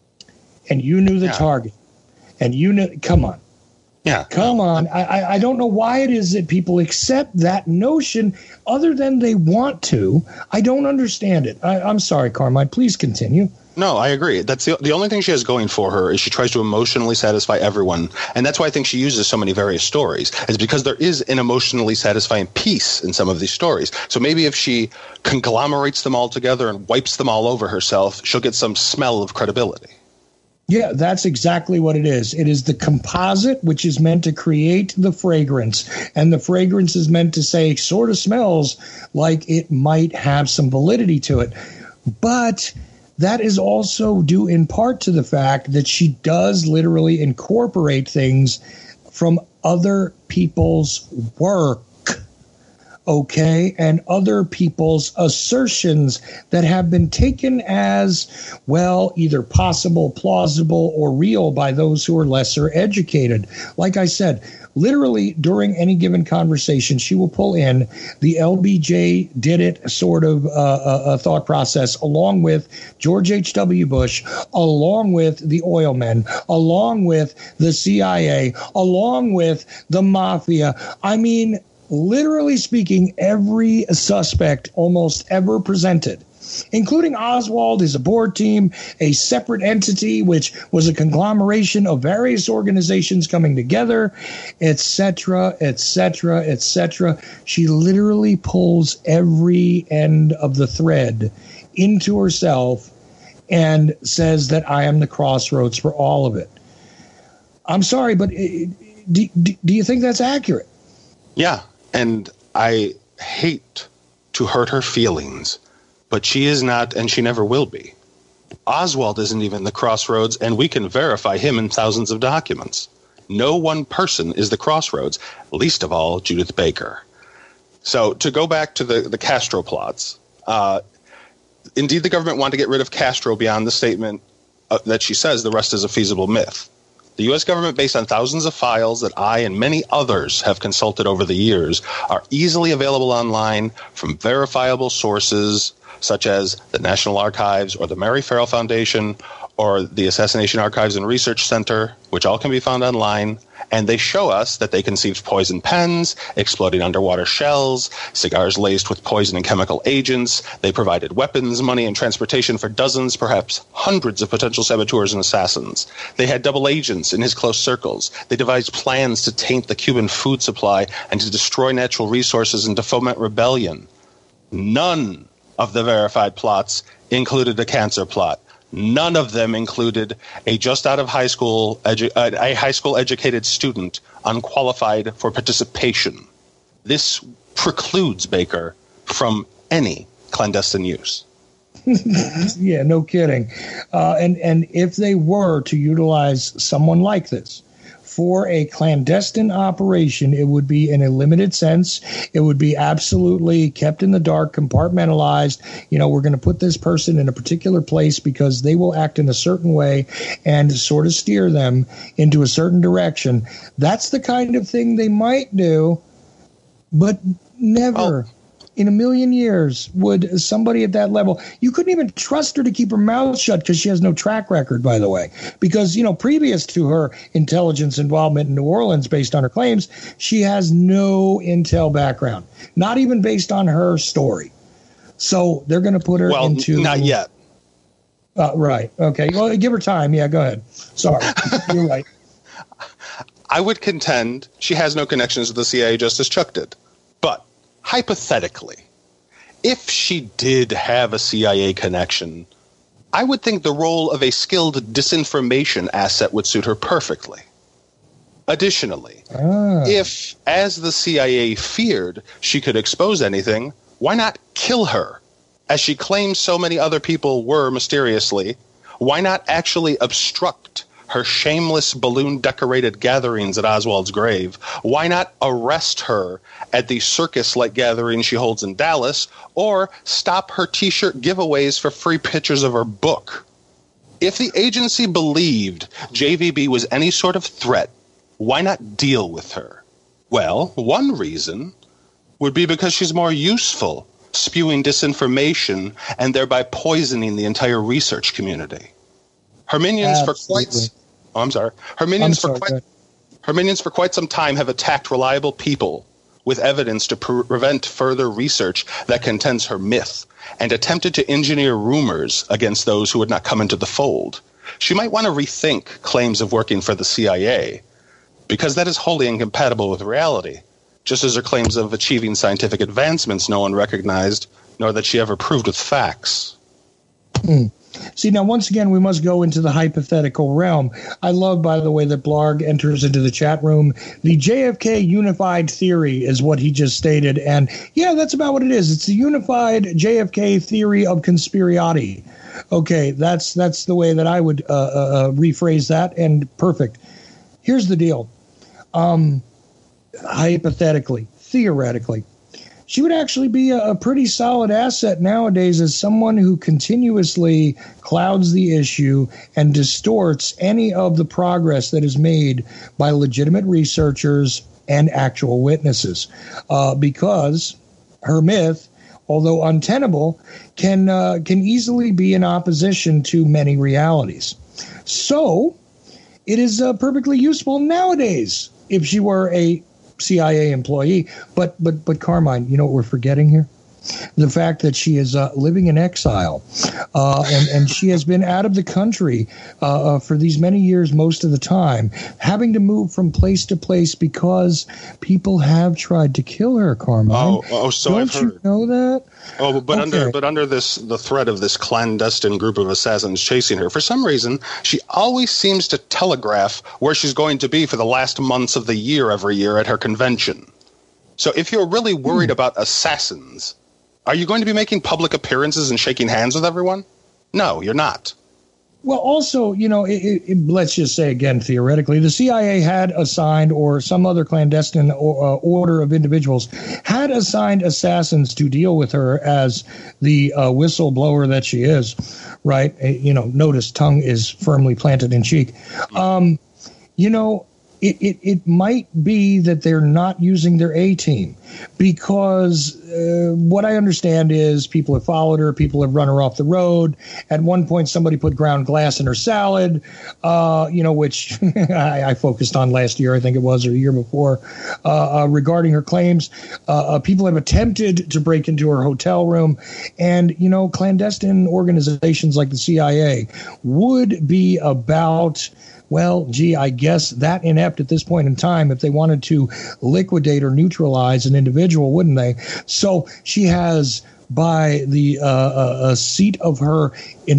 And you knew the yeah. target. And you knew, come on. Yeah. Come on. I, I don't know why it is that people accept that notion other than they want to. I don't understand it. I, I'm sorry, Carmine. Please continue. No, I agree. That's the the only thing she has going for her is she tries to emotionally satisfy everyone. And that's why I think she uses so many various stories, is because there is an emotionally satisfying piece in some of these stories. So maybe if she conglomerates them all together and wipes them all over herself, she'll get some smell of credibility. Yeah, that's exactly what it is. It is the composite, which is meant to create the fragrance. And the fragrance is meant to say, sort of smells like it might have some validity to it. But that is also due in part to the fact that she does literally incorporate things from other people's work, okay, and other people's assertions that have been taken as, well, either possible, plausible, or real by those who are lesser educated. Like I said, literally during any given conversation, she will pull in the L B J did it sort of uh, uh, thought process, along with George H W. Bush, along with the oil men, along with the C I A, along with the mafia. I mean, literally speaking, every suspect almost ever presented, including Oswald, his board team, a separate entity which was a conglomeration of various organizations coming together, et cetera, et cetera, et cetera. She literally pulls every end of the thread into herself and says that I am the crossroads for all of it. I'm sorry, but do, do you think that's accurate? Yeah, and I hate to hurt her feelings, but she is not, and she never will be. Oswald isn't even the crossroads, and we can verify him in thousands of documents. No one person is the crossroads, least of all Judith Baker. So to go back to the, the Castro plots, uh, indeed the government wanted to get rid of Castro beyond the statement uh, that she says the rest is a feasible myth. The U S government, based on thousands of files that I and many others have consulted over the years, are easily available online from verifiable sources such as the National Archives or the Mary Farrell Foundation or the Assassination Archives and Research Center, which all can be found online. And they show us that they conceived poison pens, exploding underwater shells, cigars laced with poison and chemical agents. They provided weapons, money, and transportation for dozens, perhaps hundreds of potential saboteurs and assassins. They had double agents in his close circles. They devised plans to taint the Cuban food supply and to destroy natural resources and to foment rebellion. None of the verified plots included a cancer plot. None of them included a just out of high school edu- a high school educated student unqualified for participation. This precludes Baker from any clandestine use. Yeah, no kidding. Uh, and and if they were to utilize someone like this for a clandestine operation, it would be in a limited sense. It would be absolutely kept in the dark, compartmentalized. You know, we're going to put this person in a particular place because they will act in a certain way and sort of steer them into a certain direction. That's the kind of thing they might do, but never. Oh. In a million years would somebody at that level. You couldn't even trust her to keep her mouth shut because she has no track record, by the way. Because, you know, previous to her intelligence involvement in New Orleans, based on her claims, she has no intel background, not even based on her story. So they're going to put her well, into. Not yet. Uh, right. Okay. Well, give her time. Yeah, go ahead. Sorry. You're right. I would contend she has no connections with the C I A, just as Chuck did. But hypothetically, if she did have a C I A connection, I would think the role of a skilled disinformation asset would suit her perfectly. Additionally, ah. if, as the C I A feared, she could expose anything, why not kill her? As she claims so many other people were mysteriously, why not actually obstruct her shameless balloon-decorated gatherings at Oswald's grave? Why not arrest her at the circus-like gathering she holds in Dallas, or stop her T-shirt giveaways for free pictures of her book? If the agency believed J V B was any sort of threat, why not deal with her? Well, one reason would be because she's more useful, spewing disinformation and thereby poisoning the entire research community. Her minions Absolutely. for quite oh, I'm sorry. Her minions I'm for sorry, quite her minions for quite some time have attacked reliable people with evidence to pre- prevent further research that contends her myth, and attempted to engineer rumors against those who would not come into the fold, she might want to rethink claims of working for the C I A, because that is wholly incompatible with reality, just as her claims of achieving scientific advancements no one recognized, nor that she ever proved with facts. Hmm. See, now, once again, we must go into the hypothetical realm. I love, by the way, that Blarg enters into the chat room. The J F K unified theory is what he just stated. And, yeah, that's about what it is. It's the unified J F K theory of conspiriati. Okay, that's that's the way that I would uh, uh, rephrase that, and perfect. Here's the deal. Um, hypothetically, theoretically, she would actually be a, a pretty solid asset nowadays as someone who continuously clouds the issue and distorts any of the progress that is made by legitimate researchers and actual witnesses. Uh, because her myth, although untenable, can uh, can easily be in opposition to many realities. So it is uh, perfectly useful nowadays if she were a C I A employee. But but but Carmine, you know what we're forgetting here? The fact that she is uh, living in exile, uh, and, and she has been out of the country uh, uh, for these many years, most of the time, having to move from place to place because people have tried to kill her, Carmine. Oh, oh so Don't I've heard. you know that? Oh, but Okay. under but under this the threat of this clandestine group of assassins chasing her, for some reason, she always seems to telegraph where she's going to be for the last months of the year every year at her convention. So if you're really worried Hmm. about assassins, are you going to be making public appearances and shaking hands with everyone? No, you're not. Well, also, you know, it, it, it- let's just say again, theoretically, the C I A had assigned, or some other clandestine or, uh, order of individuals had assigned assassins to deal with her as the uh, whistleblower that she is, right? Uh, You know, notice tongue is firmly planted in cheek. Um, you know, it, it, it might be that they're not using their A-team because uh, what I understand is people have followed her, people have run her off the road. At one point, somebody put ground glass in her salad, uh, you know, which I, I focused on last year, I think it was, or a year before, uh, uh, regarding her claims. Uh, uh, people have attempted to break into her hotel room, and, you know, clandestine organizations like the C I A would be about, well, gee, I guess that inept at this point in time if they wanted to liquidate or neutralize an individual, wouldn't they? So she has, by the uh, uh, seat of her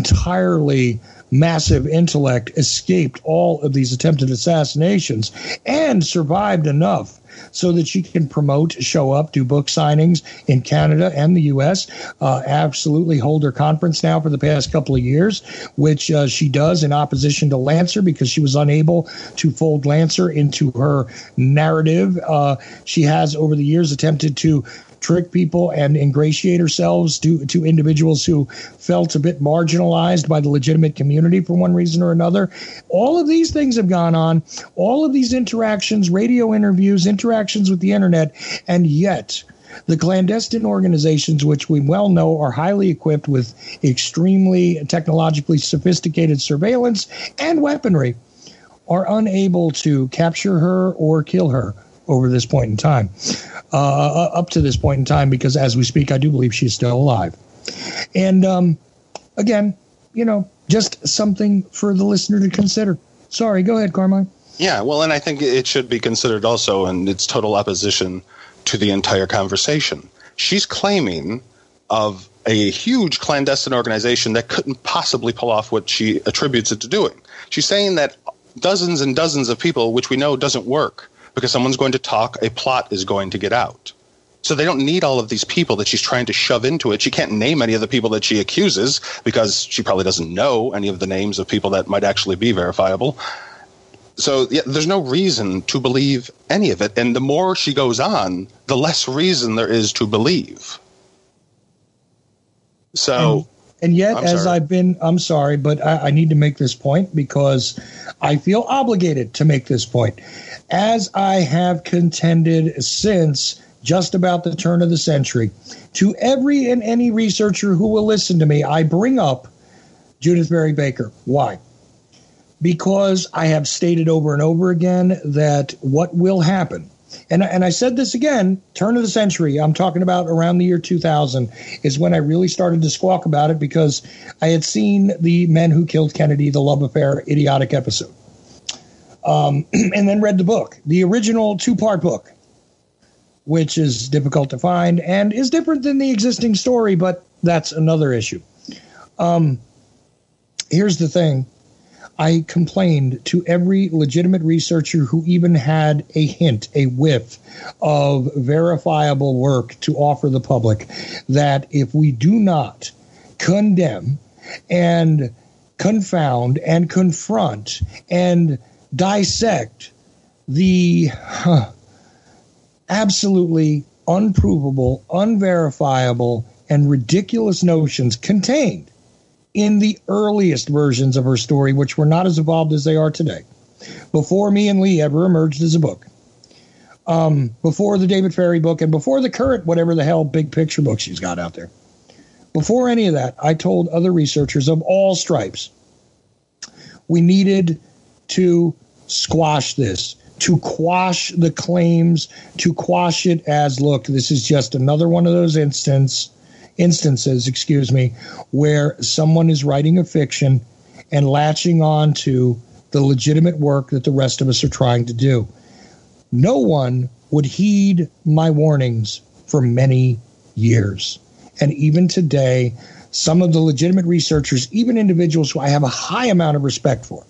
entirely massive intellect, escaped all of these attempted assassinations and survived enough so that she can promote, show up, do book signings in Canada and the U S, uh, absolutely hold her conference now for the past couple of years, which uh, she does in opposition to Lancer because she was unable to fold Lancer into her narrative. Uh, she has, over the years, attempted to trick people and ingratiate ourselves to, to individuals who felt a bit marginalized by the legitimate community for one reason or another. All of these things have gone on, all of these interactions, radio interviews, interactions with the internet, and yet the clandestine organizations, which we well know are highly equipped with extremely technologically sophisticated surveillance and weaponry, are unable to capture her or kill her over this point in time, uh, up to this point in time, because as we speak, I do believe she's still alive. And um, again, you know, just something for the listener to consider. Sorry, go ahead, Carmine. Yeah, well, and I think it should be considered also in its total opposition to the entire conversation. She's claiming of a huge clandestine organization that couldn't possibly pull off what she attributes it to doing. She's saying that dozens and dozens of people, which we know doesn't work, because someone's going to talk, a plot is going to get out. So they don't need all of these people that she's trying to shove into it. She can't name any of the people that she accuses because she probably doesn't know any of the names of people that might actually be verifiable. So yeah, there's no reason to believe any of it. And the more she goes on, the less reason there is to believe. So... And yet, I'm as sorry. I've been, I'm sorry, but I, I need to make this point because I feel obligated to make this point. As I have contended since just about the turn of the century, to every and any researcher who will listen to me, I bring up Judith Mary Baker. Why? Because I have stated over and over again that what will happen And, and I said this again, turn of the century, I'm talking about around the year two thousand, is when I really started to squawk about it because I had seen the Men Who Killed Kennedy, the Love Affair, idiotic episode. Um, and then read the book, the original two-part book, which is difficult to find and is different than the existing story, but that's another issue. Um, here's the thing. I complained to every legitimate researcher who even had a hint, a whiff of verifiable work to offer the public that if we do not condemn and confound and confront and dissect the huh, absolutely unprovable, unverifiable, and ridiculous notions contained in the earliest versions of her story, which were not as evolved as they are today, before Me and Lee ever emerged as a book, um, before the David Ferry book, and before the current whatever the hell big picture book she's got out there. Before any of that, I told other researchers of all stripes, we needed to squash this, to quash the claims, to quash it as, look, this is just another one of those instance, instances, excuse me, where someone is writing a fiction and latching on to the legitimate work that the rest of us are trying to do. No one would heed my warnings for many years. And even today, some of the legitimate researchers, even individuals who I have a high amount of respect for,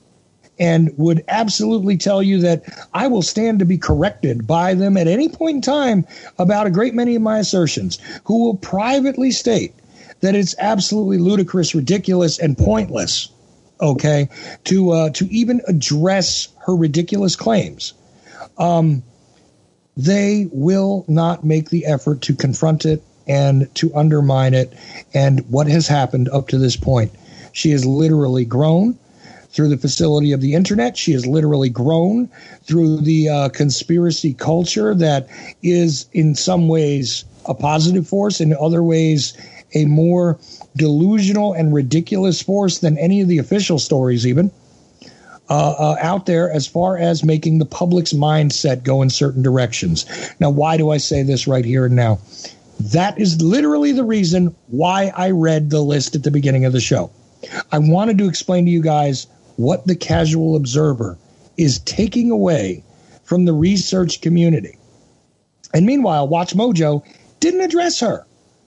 and would absolutely tell you that I will stand to be corrected by them at any point in time about a great many of my assertions, who will privately state that it's absolutely ludicrous, ridiculous, and pointless, okay, to uh, to even address her ridiculous claims. Um, they will not make the effort to confront it and to undermine it and what has happened up to this point. She has literally grown through the facility of the internet. She has literally grown through the uh, conspiracy culture that is in some ways a positive force, in other ways a more delusional and ridiculous force than any of the official stories even uh, uh, out there as far as making the public's mindset go in certain directions. Now, why do I say this right here and now? That is literally the reason why I read the list at the beginning of the show. I wanted to explain to you guys what the casual observer is taking away from the research community. And meanwhile, Watch Mojo didn't address her.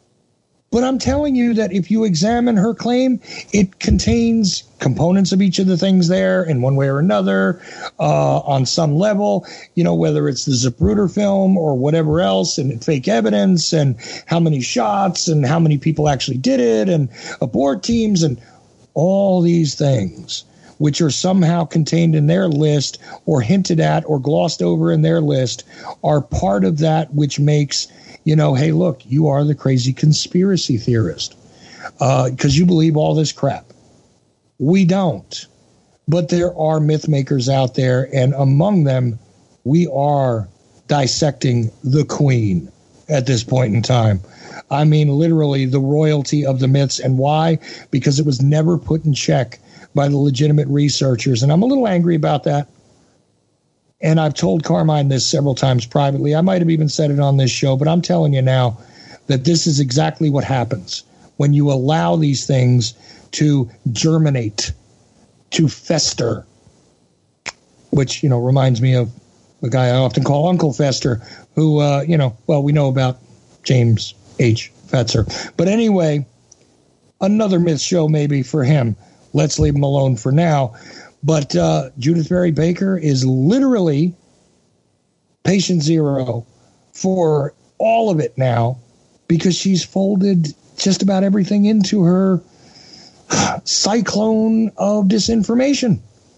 But I'm telling you that if you examine her claim, it contains components of each of the things there in one way or another, uh, on some level, you know, whether it's the Zapruder film or whatever else, and fake evidence and how many shots and how many people actually did it and abort teams and all these things, which are somehow contained in their list or hinted at or glossed over in their list, are part of that which makes, you know, hey, look, you are the crazy conspiracy theorist because uh, you believe all this crap. We don't. But there are myth makers out there, and among them, we are dissecting the queen at this point in time. I mean, literally the royalty of the myths. And why? Because it was never put in check by the legitimate researchers. And I'm a little angry about that. And I've told Carmine this several times privately. I might have even said it on this show, but I'm telling you now that this is exactly what happens when you allow these things to germinate, to fester, which, you know, reminds me of a guy I often call Uncle Fester, who, uh, you know, well, we know about James H. Fetzer. But anyway, another myth show maybe for him. Let's leave him alone for now. But uh, Judith Berry Baker is literally patient zero for all of it now because she's folded just about everything into her cyclone of disinformation.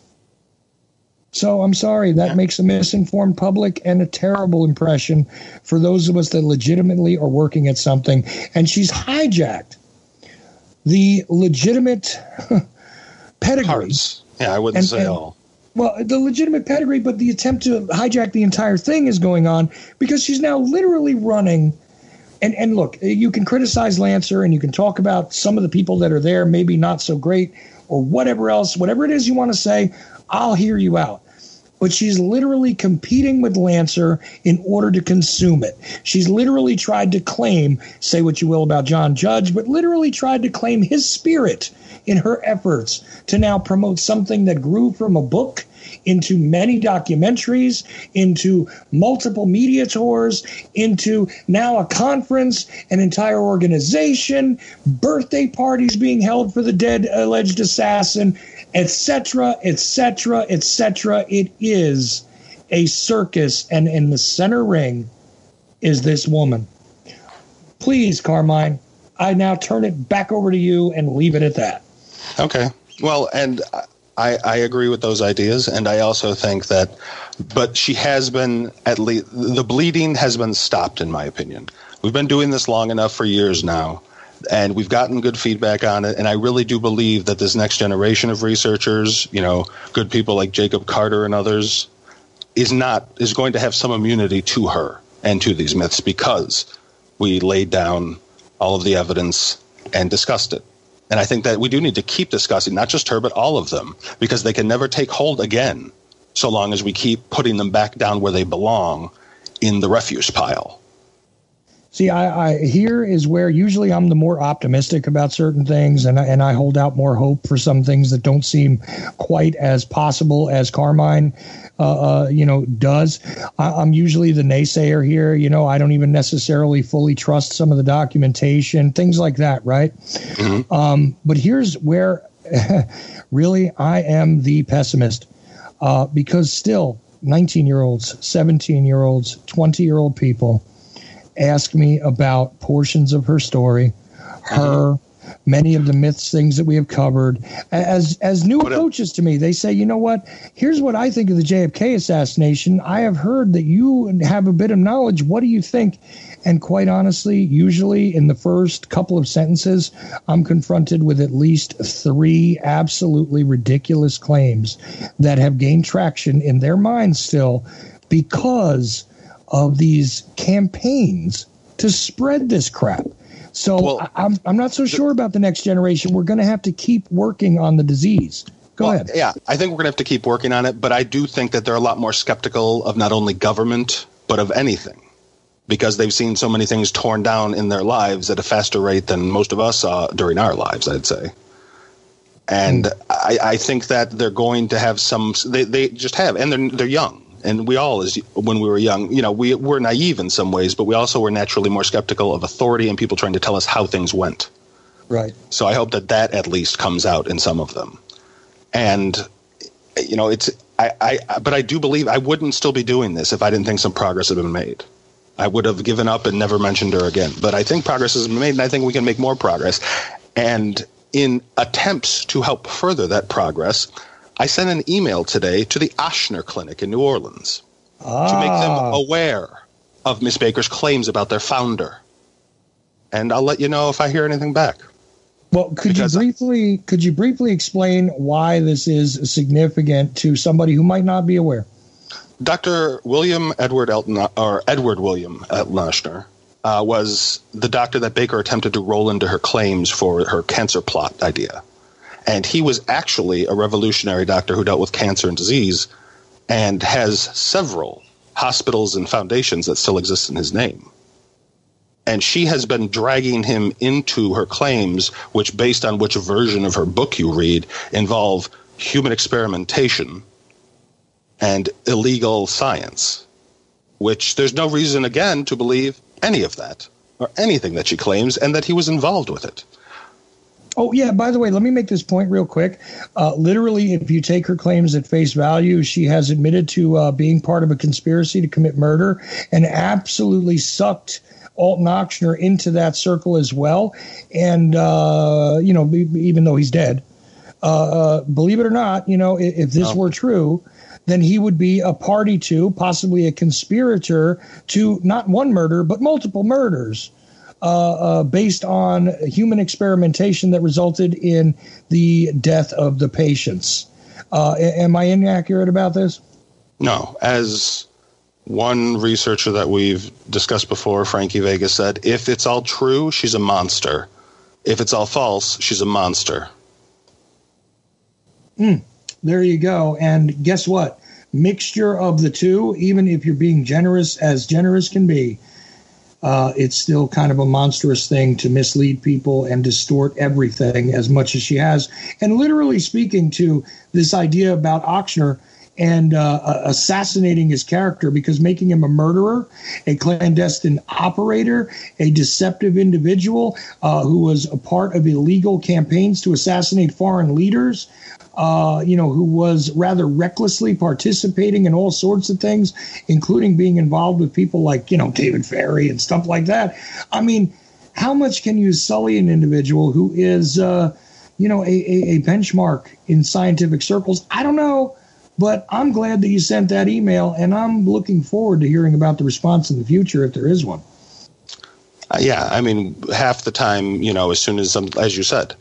So I'm sorry, that makes a misinformed public and a terrible impression for those of us that legitimately are working at something. And she's hijacked the legitimate pedigree. Parts. Yeah, I wouldn't and, say and, all. Well, the legitimate pedigree, but the attempt to hijack the entire thing is going on because she's now literally running. And, and look, you can criticize Lancer and you can talk about some of the people that are there, maybe not so great or whatever else, whatever it is you want to say, I'll hear you out. but she's literally competing with Lancer in order to consume it. She's literally tried to claim, say what you will about John Judge, but literally tried to claim his spirit in her efforts to now promote something that grew from a book into many documentaries, into multiple media tours, into now a conference, an entire organization, birthday parties being held for the dead alleged assassin, et cetera, et cetera, et cetera. It is a circus, and in the center ring is this woman. Please, Carmine, I now turn it back over to you and leave it at that. Okay. Well, and I, I agree with those ideas, and I also think that, but she has been, at least, the bleeding has been stopped, in my opinion. We've been doing this long enough for years now, and we've gotten good feedback on it, and I really do believe that this next generation of researchers, you know, good people like Jacob Carter and others, is not, is going to have some immunity to her and to these myths because we laid down all of the evidence and discussed it. And I think that we do need to keep discussing not just her, but all of them, because they can never take hold again so long as we keep putting them back down where they belong in the refuse pile. See, I, I here is where usually I'm the more optimistic about certain things, and I, and I hold out more hope for some things that don't seem quite as possible as Carmine, uh, uh, you know, does. I, I'm usually the naysayer here. You know, I don't even necessarily fully trust some of the documentation, things like that, right? Mm-hmm. Um, but here's where really I am the pessimist, uh, because still nineteen-year-olds, seventeen-year-olds, twenty-year-old people ask me about portions of her story, her, many of the myths, things that we have covered. As as new approaches to me, they say, you know what, here's what I think of the J F K assassination. I have heard that you have a bit of knowledge. What do you think? And quite honestly, usually in the first couple of sentences, I'm confronted with at least three absolutely ridiculous claims that have gained traction in their minds still because of these campaigns to spread this crap. So well, I, I'm I'm not so sure about the next generation. We're going to have to keep working on the disease. Go well, ahead. Yeah, I think we're going to have to keep working on it, but I do think that they're a lot more skeptical of not only government, but of anything, because they've seen so many things torn down in their lives at a faster rate than most of us saw during our lives, I'd say. And mm. I, I think that they're going to have some – they they just have, and they're they're young. And we all, as when we were young, you know, we were naive in some ways, but we also were naturally more skeptical of authority and people trying to tell us how things went. Right. So I hope that that at least comes out in some of them. And, you know, it's I, I but I do believe I wouldn't still be doing this if I didn't think some progress had been made. I would have given up and never mentioned her again. But I think progress has been made, and I think we can make more progress. And in attempts to help further that progress, I sent an email today to the Ochsner Clinic in New Orleans ah. to make them aware of Miss Baker's claims about their founder. And I'll let you know if I hear anything back. Well, could because you briefly could you briefly explain why this is significant to somebody who might not be aware? Doctor William Edward Elton or Edward William Elton Ochsner uh, was the doctor that Baker attempted to roll into her claims for her cancer plot idea. And he was actually a revolutionary doctor who dealt with cancer and disease and has several hospitals and foundations that still exist in his name. And she has been dragging him into her claims, which, based on which version of her book you read, involve human experimentation and illegal science, which there's no reason, again, to believe any of that or anything that she claims, and that he was involved with it. Oh, yeah, by the way, let me make this point real quick. Uh, literally, if you take her claims at face value, she has admitted to uh, being part of a conspiracy to commit murder and absolutely sucked Alton Ochsner into that circle as well. And, uh, you know, even though he's dead, uh, uh, believe it or not, you know, if, if this oh. were true, then he would be a party to, possibly a conspirator to not one murder, but multiple murders. Uh, uh, based on human experimentation that resulted in the death of the patients. Uh, am I inaccurate about this? No. As one researcher that we've discussed before, Frankie Vega, said, if it's all true, she's a monster. If it's all false, she's a monster. Mm, there you go. And guess what? mixture of the two, even if you're being generous as generous can be, uh, it's still kind of a monstrous thing to mislead people and distort everything as much as she has. And literally speaking to this idea about Ochsner and uh, assassinating his character, because making him a murderer, a clandestine operator, a deceptive individual uh, who was a part of illegal campaigns to assassinate foreign leaders, uh, you know, who was rather recklessly participating in all sorts of things, including being involved with people like, you know, David Ferry and stuff like that. I mean, how much can you sully an individual who is, uh, you know, a, a, a benchmark in scientific circles? I don't know. But I'm glad that you sent that email, and I'm looking forward to hearing about the response in the future if there is one. Uh, yeah, I mean, half the time, you know, as soon as, um, as you said,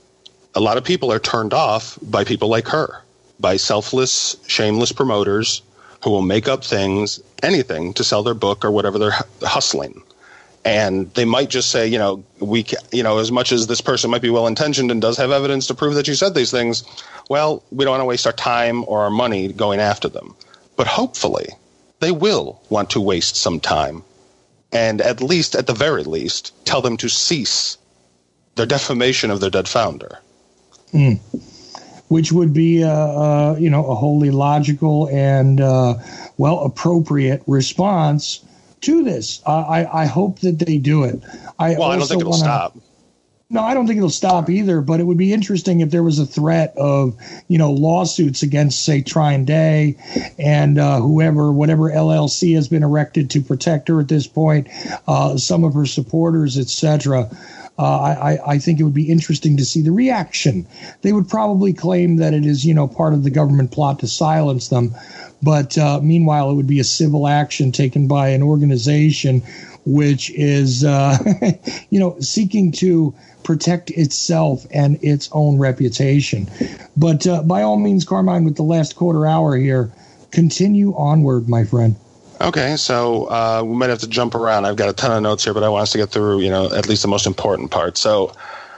a lot of people are turned off by people like her, by selfless, shameless promoters who will make up things, anything, to sell their book or whatever they're hustling. And they might just say, you know, we, ca- you know, as much as this person might be well-intentioned and does have evidence to prove that you said these things, well, we don't want to waste our time or our money going after them. But hopefully they will want to waste some time and at least, at the very least, tell them to cease their defamation of their dead founder. Mm. Which would be, uh, uh, you know, a wholly logical and, uh, well, appropriate response to this. Uh, I, I hope that they do it. I well, I don't think it'll wanna, stop. No, I don't think it'll stop either, but it would be interesting if there was a threat of, you know, lawsuits against, say, Trine Day and uh, whoever, whatever L L C has been erected to protect her at this point, uh, some of her supporters, et cetera. Uh, I, I think it would be interesting to see the reaction. They would probably claim that it is, you know, part of the government plot to silence them. But uh, meanwhile, it would be a civil action taken by an organization which is, uh, you know, seeking to protect itself and its own reputation. But uh, by all means, Carmine, with the last quarter hour here, continue onward, my friend. Okay, so uh, we might have to jump around. I've got a ton of notes here, but I want us to get through, you know, at least the most important part. So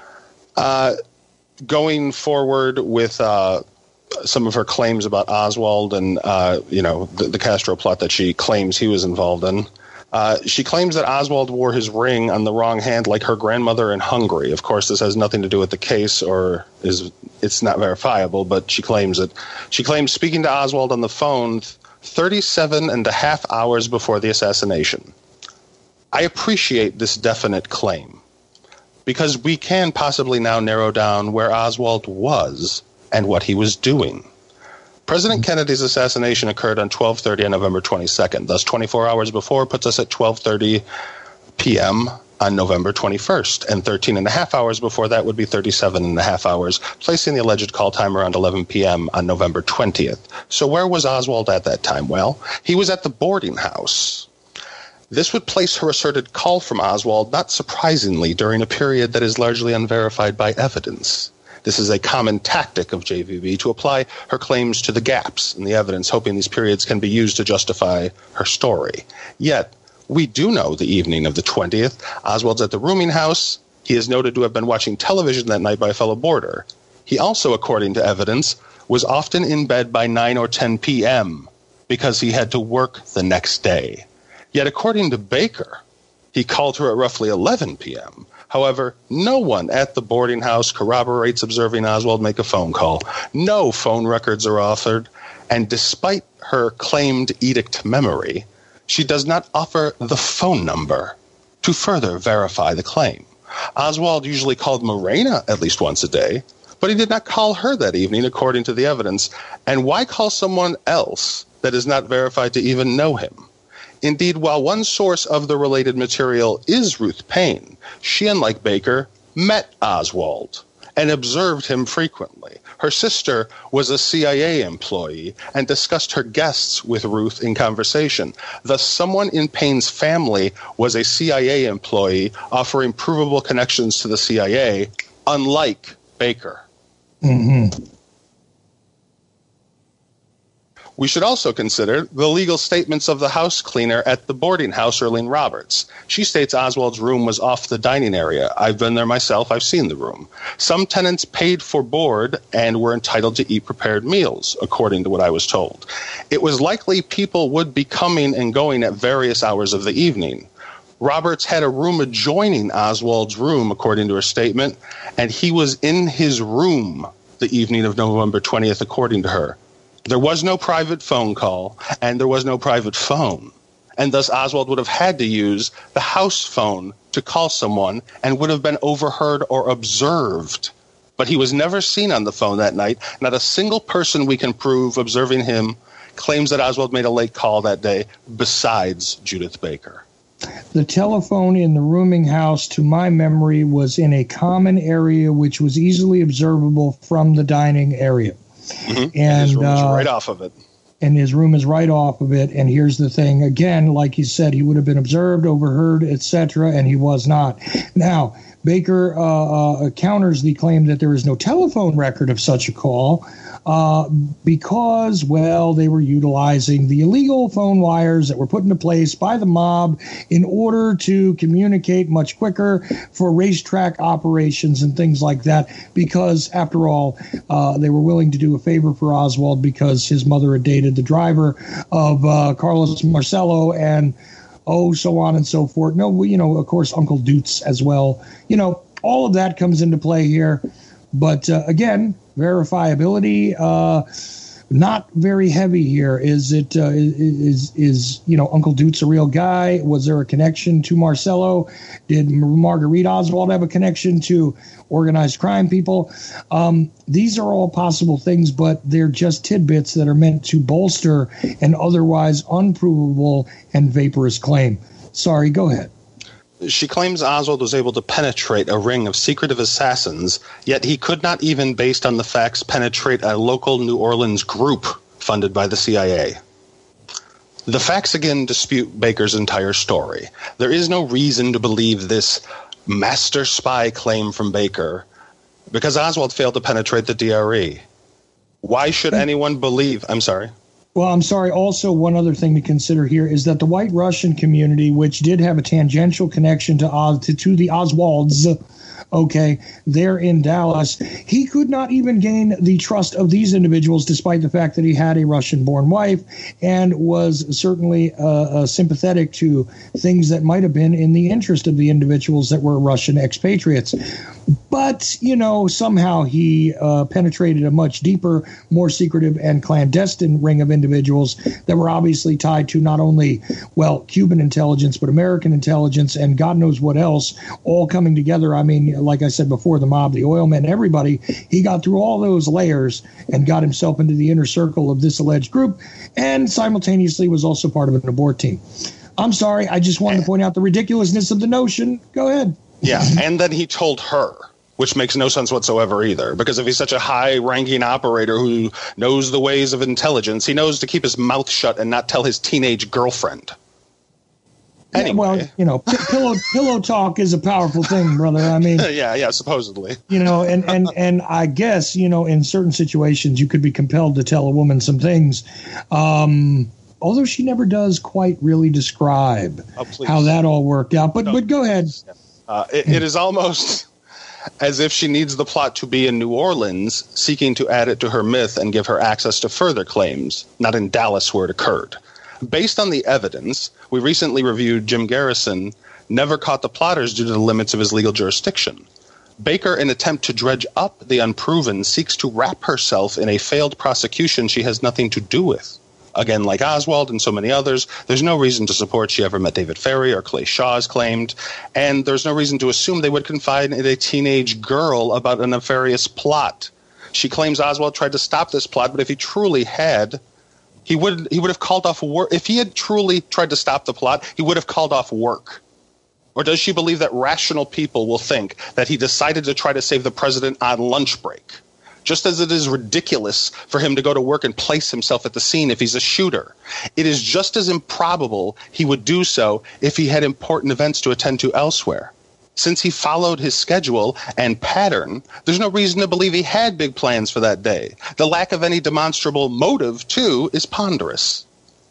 uh, going forward with uh, some of her claims about Oswald and, uh, you know, the, the Castro plot that she claims he was involved in, uh, she claims that Oswald wore his ring on the wrong hand like her grandmother in Hungary. Of course, this has nothing to do with the case or is it's not verifiable, but she claims it. She claims speaking to Oswald on the phone thirty-seven and a half hours before the assassination. I appreciate this definite claim because we can possibly now narrow down where Oswald was and what he was doing. President Kennedy's assassination occurred on twelve thirty on November twenty-second. Thus, twenty-four hours before puts us at twelve thirty p.m. on November twenty-first. And thirteen and a half hours before that would be thirty-seven and a half hours, placing the alleged call time around eleven p.m. on November twentieth. So where was Oswald at that time? Well, he was at the boarding house. This would place her asserted call from Oswald, not surprisingly, during a period that is largely unverified by evidence. This is a common tactic of J V B to apply her claims to the gaps in the evidence, hoping these periods can be used to justify her story. Yet, we do know the evening of the twentieth, Oswald's at the rooming house. He is noted to have been watching television that night by a fellow boarder. He also, according to evidence, was often in bed by nine or ten p.m. because he had to work the next day. Yet, according to Baker, he called her at roughly eleven p.m., However, no one at the boarding house corroborates observing Oswald make a phone call. No phone records are offered, and despite her claimed edict memory, she does not offer the phone number to further verify the claim. Oswald usually called Morena at least once a day, but he did not call her that evening, according to the evidence. And why call someone else that is not verified to even know him? Indeed, while one source of the related material is Ruth Payne, she, unlike Baker, met Oswald and observed him frequently. Her sister was a C I A employee and discussed her guests with Ruth in conversation. Thus, someone in Payne's family was a C I A employee offering provable connections to the C I A, unlike Baker. Mm-hmm. We should also consider the legal statements of the house cleaner at the boarding house, Erlene Roberts. She states Oswald's room was off the dining area. I've been there myself. I've seen the room. Some tenants paid for board and were entitled to eat prepared meals, according to what I was told. It was likely people would be coming and going at various hours of the evening. Roberts had a room adjoining Oswald's room, according to her statement, and he was in his room the evening of November twentieth, according to her. There was no private phone call, and there was no private phone. And thus Oswald would have had to use the house phone to call someone and would have been overheard or observed. But he was never seen on the phone that night. Not a single person we can prove observing him claims that Oswald made a late call that day besides Judith Baker. The telephone in the rooming house, to my memory, was in a common area which was easily observable from the dining area. Mm-hmm. And, and his room is uh, right off of it. And his room is right off of it. And here's the thing. Again, like he said, he would have been observed, overheard, et cetera, and he was not. Now, Baker uh, uh, counters the claim that there is no telephone record of such a call uh, because, well, they were utilizing the illegal phone wires that were put into place by the mob in order to communicate much quicker for racetrack operations and things like that, because, after all, uh, they were willing to do a favor for Oswald because his mother had dated the driver of uh, Carlos Marcello and oh, so on and so forth. No, we, you know, of course, Uncle Dutz as well. You know, all of that comes into play here. But uh, again, verifiability, uh, not very heavy here. Is it, uh, is, is, you know, Uncle Dutz a real guy? Was there a connection to Marcello? Did Marguerite Oswald have a connection to organized crime people? Um, these are all possible things, but they're just tidbits that are meant to bolster an otherwise unprovable and vaporous claim. Sorry, go ahead. She claims Oswald was able to penetrate a ring of secretive assassins, yet he could not even, based on the facts, penetrate a local New Orleans group funded by the C I A. The facts again dispute Baker's entire story. There is no reason to believe this master spy claim from Baker because Oswald failed to penetrate the D R E. Why should anyone believe? I'm sorry. Well, I'm sorry. Also, one other thing to consider here is that the White Russian community, which did have a tangential connection to Oz, to, to the Oswalds, okay, there in Dallas, he could not even gain the trust of these individuals, despite the fact that he had a Russian-born wife and was certainly uh, uh, sympathetic to things that might have been in the interest of the individuals that were Russian expatriates. But, you know, somehow he uh, penetrated a much deeper, more secretive and clandestine ring of individuals that were obviously tied to not only, well, Cuban intelligence, but American intelligence and God knows what else, all coming together. I mean, like I said before, the mob, the oil men, everybody, he got through all those layers and got himself into the inner circle of this alleged group and simultaneously was also part of an abort team. I'm sorry. I just wanted to point out the ridiculousness of the notion. Go ahead. Yeah, and then he told her, which makes no sense whatsoever either, because if he's such a high-ranking operator who knows the ways of intelligence, he knows to keep his mouth shut and not tell his teenage girlfriend. Anyway. Yeah, well, you know, p- pillow pillow talk is a powerful thing, brother. I mean, yeah, yeah, supposedly. You know, and, and, and I guess, you know, in certain situations you could be compelled to tell a woman some things, um, although she never does quite really describe oh, how that all worked out. But, no. but go ahead. Uh, it, it is almost as if she needs the plot to be in New Orleans, seeking to add it to her myth and give her access to further claims, not in Dallas where it occurred. Based on the evidence, we recently reviewed Jim Garrison never caught the plotters due to the limits of his legal jurisdiction. Baker, in an attempt to dredge up the unproven, seeks to wrap herself in a failed prosecution she has nothing to do with. Again, like Oswald and so many others, there's no reason to support she ever met David Ferry or Clay Shaw as claimed, and there's no reason to assume they would confide in a teenage girl about a nefarious plot. She claims Oswald tried to stop this plot, but if he truly had, he would he would have called off work. If he had truly tried to stop the plot, he would have called off work. Or does she believe that rational people will think that he decided to try to save the president on lunch break? Just as it is ridiculous for him to go to work and place himself at the scene if he's a shooter, it is just as improbable he would do so if he had important events to attend to elsewhere. Since he followed his schedule and pattern, there's no reason to believe he had big plans for that day. The lack of any demonstrable motive, too, is ponderous.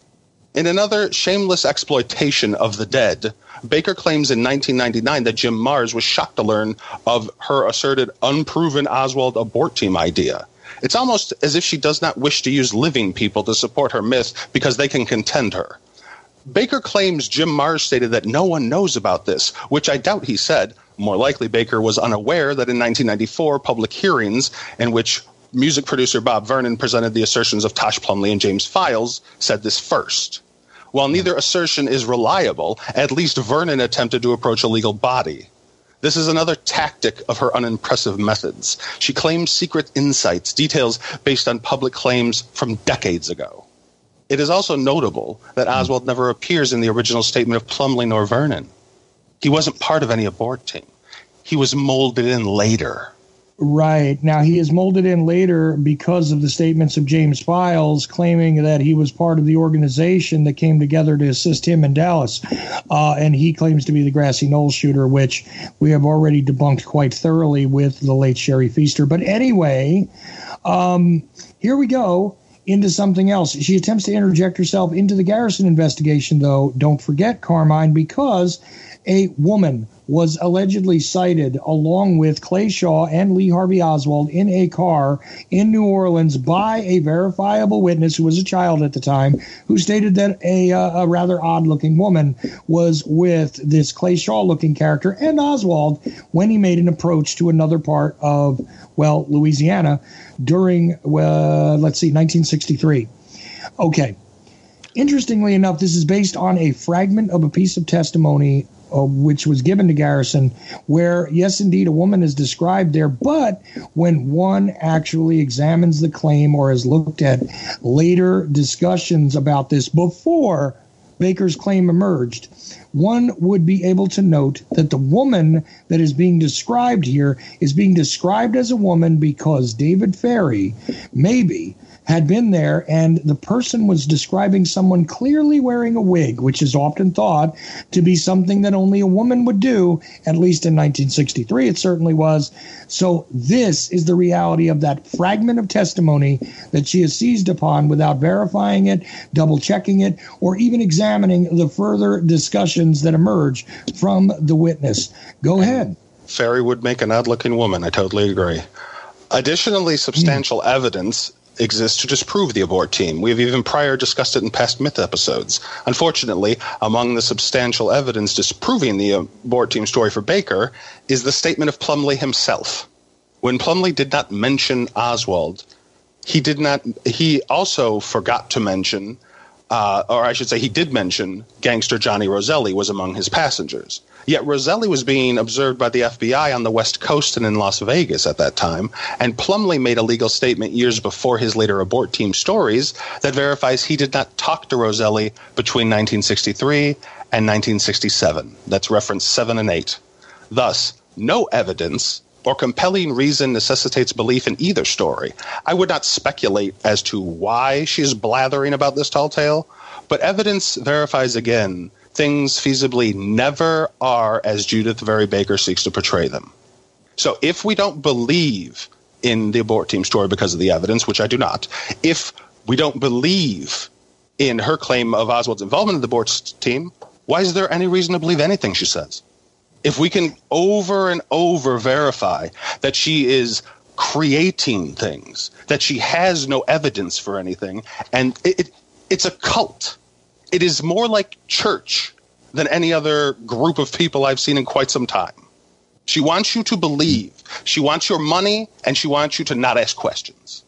In another shameless exploitation of the dead, Baker claims in nineteen ninety-nine that Jim Mars was shocked to learn of her asserted unproven Oswald abort team idea. It's almost as if she does not wish to use living people to support her myth because they can contend her. Baker claims Jim Mars stated that no one knows about this, which I doubt he said. More likely, Baker was unaware that in nineteen ninety-four, public hearings in which music producer Bob Vernon presented the assertions of Tosh Plumlee and James Files said this first. While neither assertion is reliable, at least Vernon attempted to approach a legal body. This is another tactic of her unimpressive methods. She claims secret insights, details based on public claims from decades ago. It is also notable that Oswald never appears in the original statement of Plumlee nor Vernon. He wasn't part of any abort team. He was molded in later. Right. Now, he is molded in later because of the statements of James Files claiming that he was part of the organization that came together to assist him in Dallas. Uh, and he claims to be the Grassy Knoll shooter, which we have already debunked quite thoroughly with the late Sherry Feaster. But anyway, um, here we go into something else. She attempts to interject herself into the Garrison investigation, though, don't forget, Carmine, because a woman was allegedly sighted along with Clay Shaw and Lee Harvey Oswald in a car in New Orleans by a verifiable witness who was a child at the time, who stated that a, uh, a rather odd-looking woman was with this Clay Shaw-looking character and Oswald when he made an approach to another part of, well, Louisiana during, uh, let's see, nineteen sixty-three. Okay. Interestingly enough, this is based on a fragment of a piece of testimony Uh, which was given to Garrison, where, yes, indeed, a woman is described there, but when one actually examines the claim or has looked at later discussions about this before Baker's claim emerged, one would be able to note that the woman that is being described here is being described as a woman because David Ferry, maybe, had been there, and the person was describing someone clearly wearing a wig, which is often thought to be something that only a woman would do, at least in nineteen sixty-three it certainly was. So this is the reality of that fragment of testimony that she has seized upon without verifying it, double-checking it, or even examining the further discussions that emerge from the witness. Go ahead. Ferry would make an odd-looking woman. I totally agree. Additionally, substantial mm. evidence exists to disprove the abort team. We have even prior discussed it in past myth episodes. Unfortunately, among the substantial evidence disproving the abort team story for Baker is the statement of Plumlee himself. When Plumlee did not mention Oswald, he did not. He also forgot to mention, uh, or I should say, he did mention gangster Johnny Roselli was among his passengers. Yet Roselli was being observed by the F B I on the West Coast and in Las Vegas at that time, and Plumlee made a legal statement years before his later abort team stories that verifies he did not talk to Roselli between nineteen sixty-three and nineteen sixty-seven. That's reference seven and eight. Thus, no evidence or compelling reason necessitates belief in either story. I would not speculate as to why she is blathering about this tall tale, but evidence verifies again things feasibly never are as Judith Very Baker seeks to portray them. So if we don't believe in the abort team story because of the evidence, which I do not, if we don't believe in her claim of Oswald's involvement in the abort team, why is there any reason to believe anything she says? If we can over and over verify that she is creating things, that she has no evidence for anything, and it, it, it's a cult. It is more like church than any other group of people I've seen in quite some time. She wants you to believe. She wants your money, and she wants you to not ask questions.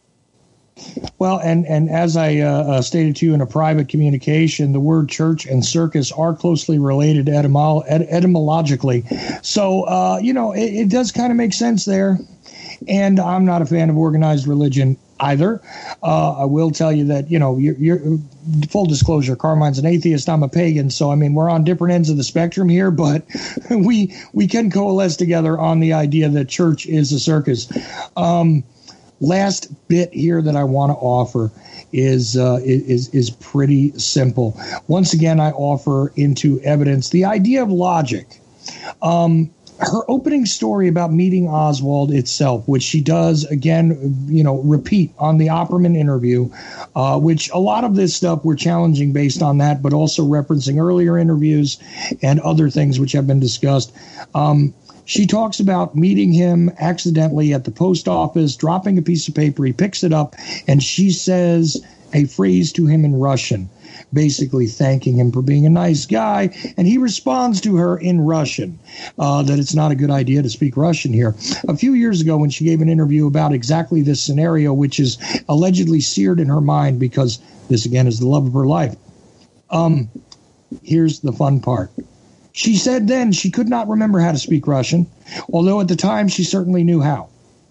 Well, and, and as I uh, uh, stated to you in a private communication, the word church and circus are closely related etymolo- et- etymologically. So, uh, you know, it, it does kind of make sense there. And I'm not a fan of organized religion either. Uh, I will tell you that, you know, you're, you're, full disclosure, Carmine's an atheist, I'm a pagan. So, I mean, we're on different ends of the spectrum here, but we we can coalesce together on the idea that church is a circus. Um, last bit here that I want to offer is, uh, is, is pretty simple. Once again, I offer into evidence the idea of logic. Um, her opening story about meeting Oswald itself, which she does, again, you know, repeat on the Opperman interview, uh, which a lot of this stuff we're challenging based on that, but also referencing earlier interviews and other things which have been discussed. Um, she talks about meeting him accidentally at the post office, dropping a piece of paper. He picks it up, and she says a phrase to him in Russian, basically thanking him for being a nice guy, and he responds to her in Russian, uh, that it's not a good idea to speak Russian here. A few years ago, when she gave an interview about exactly this scenario, which is allegedly seared in her mind because this, again, is the love of her life. Um, here's the fun part. She said then she could not remember how to speak Russian, although at the time she certainly knew how.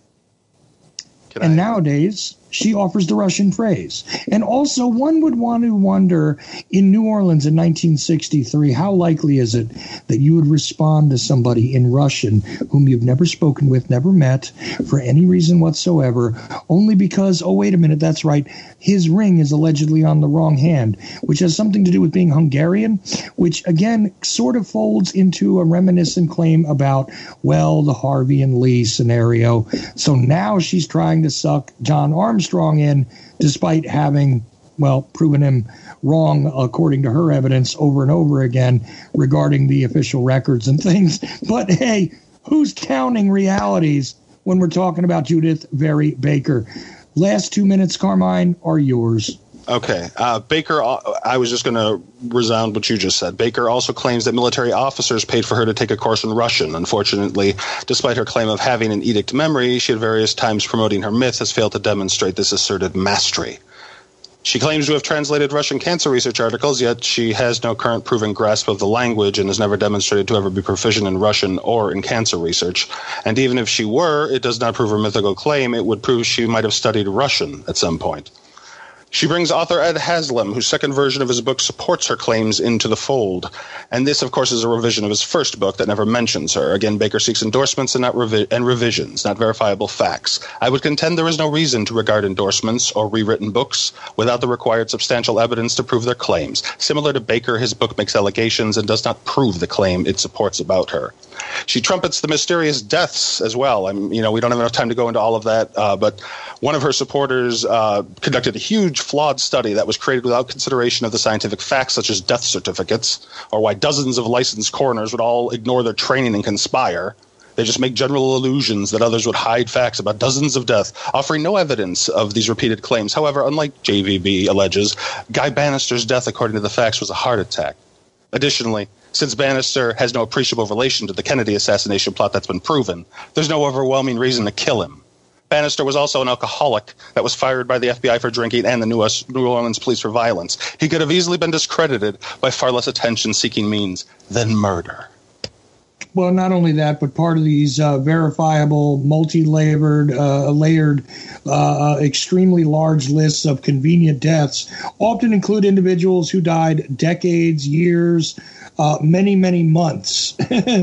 Can and I- nowadays, she offers the Russian phrase. And also, one would want to wonder, in New Orleans in nineteen sixty-three, how likely is it that you would respond to somebody in Russian whom you've never spoken with, never met, for any reason whatsoever, only because, oh, wait a minute, that's right, his ring is allegedly on the wrong hand, which has something to do with being Hungarian, which, again, sort of folds into a reminiscent claim about, well, the Harvey and Lee scenario. So now she's trying to suck John Armstrong in, despite having, well, proven him wrong, according to her evidence, over and over again regarding the official records and things. But hey, who's counting realities when we're talking about Judith Vary Baker? Last two minutes, Carmine, are yours. Okay. Uh, Baker, uh, I was just going to resound what you just said. Baker also claims that military officers paid for her to take a course in Russian. Unfortunately, despite her claim of having an edict memory, she at various times promoting her myth has failed to demonstrate this asserted mastery. She claims to have translated Russian cancer research articles, yet she has no current proven grasp of the language and has never demonstrated to ever be proficient in Russian or in cancer research. And even if she were, it does not prove her mythical claim. It would prove she might have studied Russian at some point. She brings author Ed Haslam, whose second version of his book supports her claims, into the fold. And this, of course, is a revision of his first book that never mentions her. Again, Baker seeks endorsements and not revi- and revisions, not verifiable facts. I would contend there is no reason to regard endorsements or rewritten books without the required substantial evidence to prove their claims. Similar to Baker, his book makes allegations and does not prove the claim it supports about her. She trumpets the mysterious deaths as well. I'm, you know, we don't have enough time to go into all of that, uh, but one of her supporters uh, conducted a huge flawed study that was created without consideration of the scientific facts, such as death certificates, or why dozens of licensed coroners would all ignore their training and conspire. They just make general illusions that others would hide facts about dozens of deaths, offering no evidence of these repeated claims. However, unlike J V B alleges, Guy Bannister's death, according to the facts, was a heart attack. Additionally, since Bannister has no appreciable relation to the Kennedy assassination plot that's been proven, there's no overwhelming reason to kill him. Bannister was also an alcoholic that was fired by the F B I for drinking and the New Orleans police for violence. He could have easily been discredited by far less attention-seeking means than murder. Well, not only that, but part of these uh, verifiable, multi-layered, uh, layered, uh, extremely large lists of convenient deaths often include individuals who died decades, years, uh, many, many months.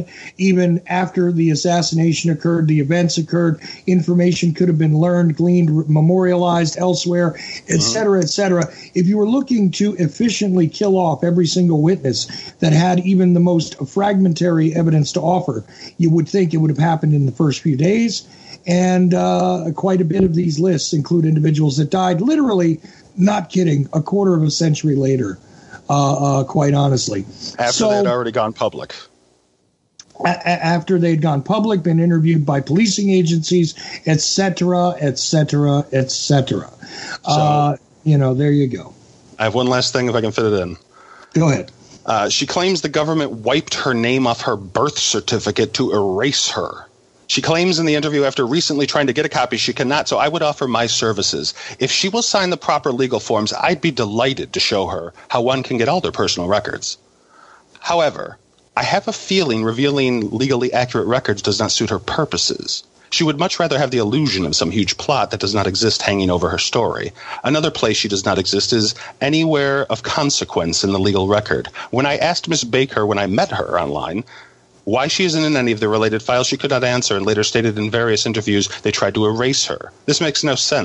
Even after the assassination occurred, the events occurred, information could have been learned, gleaned, memorialized elsewhere, et cetera, et cetera. If you were looking to efficiently kill off every single witness that had even the most fragmentary evidence to offer, you would think it would have happened in the first few days. And uh, quite a bit of these lists include individuals that died literally, not kidding, a quarter of a century later, uh, uh, quite honestly. After so, they had already gone public. A- after they'd gone public, been interviewed by policing agencies, et cetera, et cetera, et cetera. Uh, you know, there you go. I have one last thing if I can fit it in. Go ahead. Uh, she claims the government wiped her name off her birth certificate to erase her. She claims in the interview after recently trying to get a copy she cannot, so I would offer my services. If she will sign the proper legal forms, I'd be delighted to show her how one can get all their personal records. However, I have a feeling revealing legally accurate records does not suit her purposes. She would much rather have the illusion of some huge plot that does not exist hanging over her story. Another place she does not exist is anywhere of consequence in the legal record. When I asked Miss Baker when I met her online why she isn't in any of the related files, she could not answer and later stated in various interviews they tried to erase her. This makes no sense.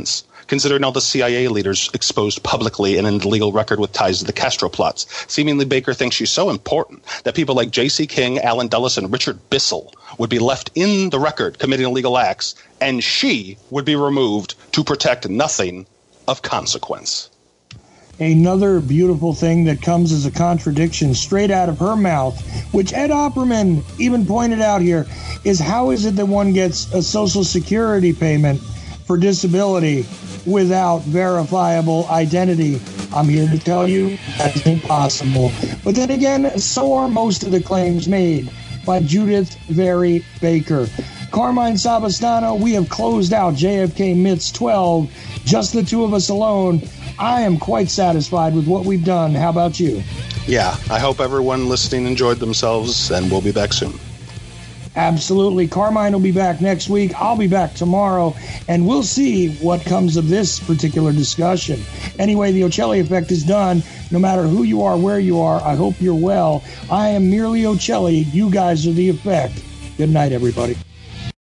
considering all the C I A leaders exposed publicly in an illegal record with ties to the Castro plots. Seemingly, Baker thinks she's so important that people like J C. King, Alan Dulles, and Richard Bissell would be left in the record committing illegal acts, and she would be removed to protect nothing of consequence. Another beautiful thing that comes as a contradiction straight out of her mouth, which Ed Opperman even pointed out here, is how is it that one gets a Social Security payment for disability without verifiable identity? I'm here to tell you that's impossible. But then again, so are most of the claims made by Judith Vary Baker. Carmine Sabastano, we have closed out J F K Myths twelve, just the two of us alone. I am quite satisfied with what we've done. How about you? Yeah, I hope everyone listening enjoyed themselves, and we'll be back soon. Absolutely. Carmine will be back next week. I'll be back tomorrow, and we'll see what comes of this particular discussion. Anyway, the Ocelli Effect is done. No matter who you are, where you are, I hope you're well. I am merely Ocelli. You guys are the Effect. Good night, everybody.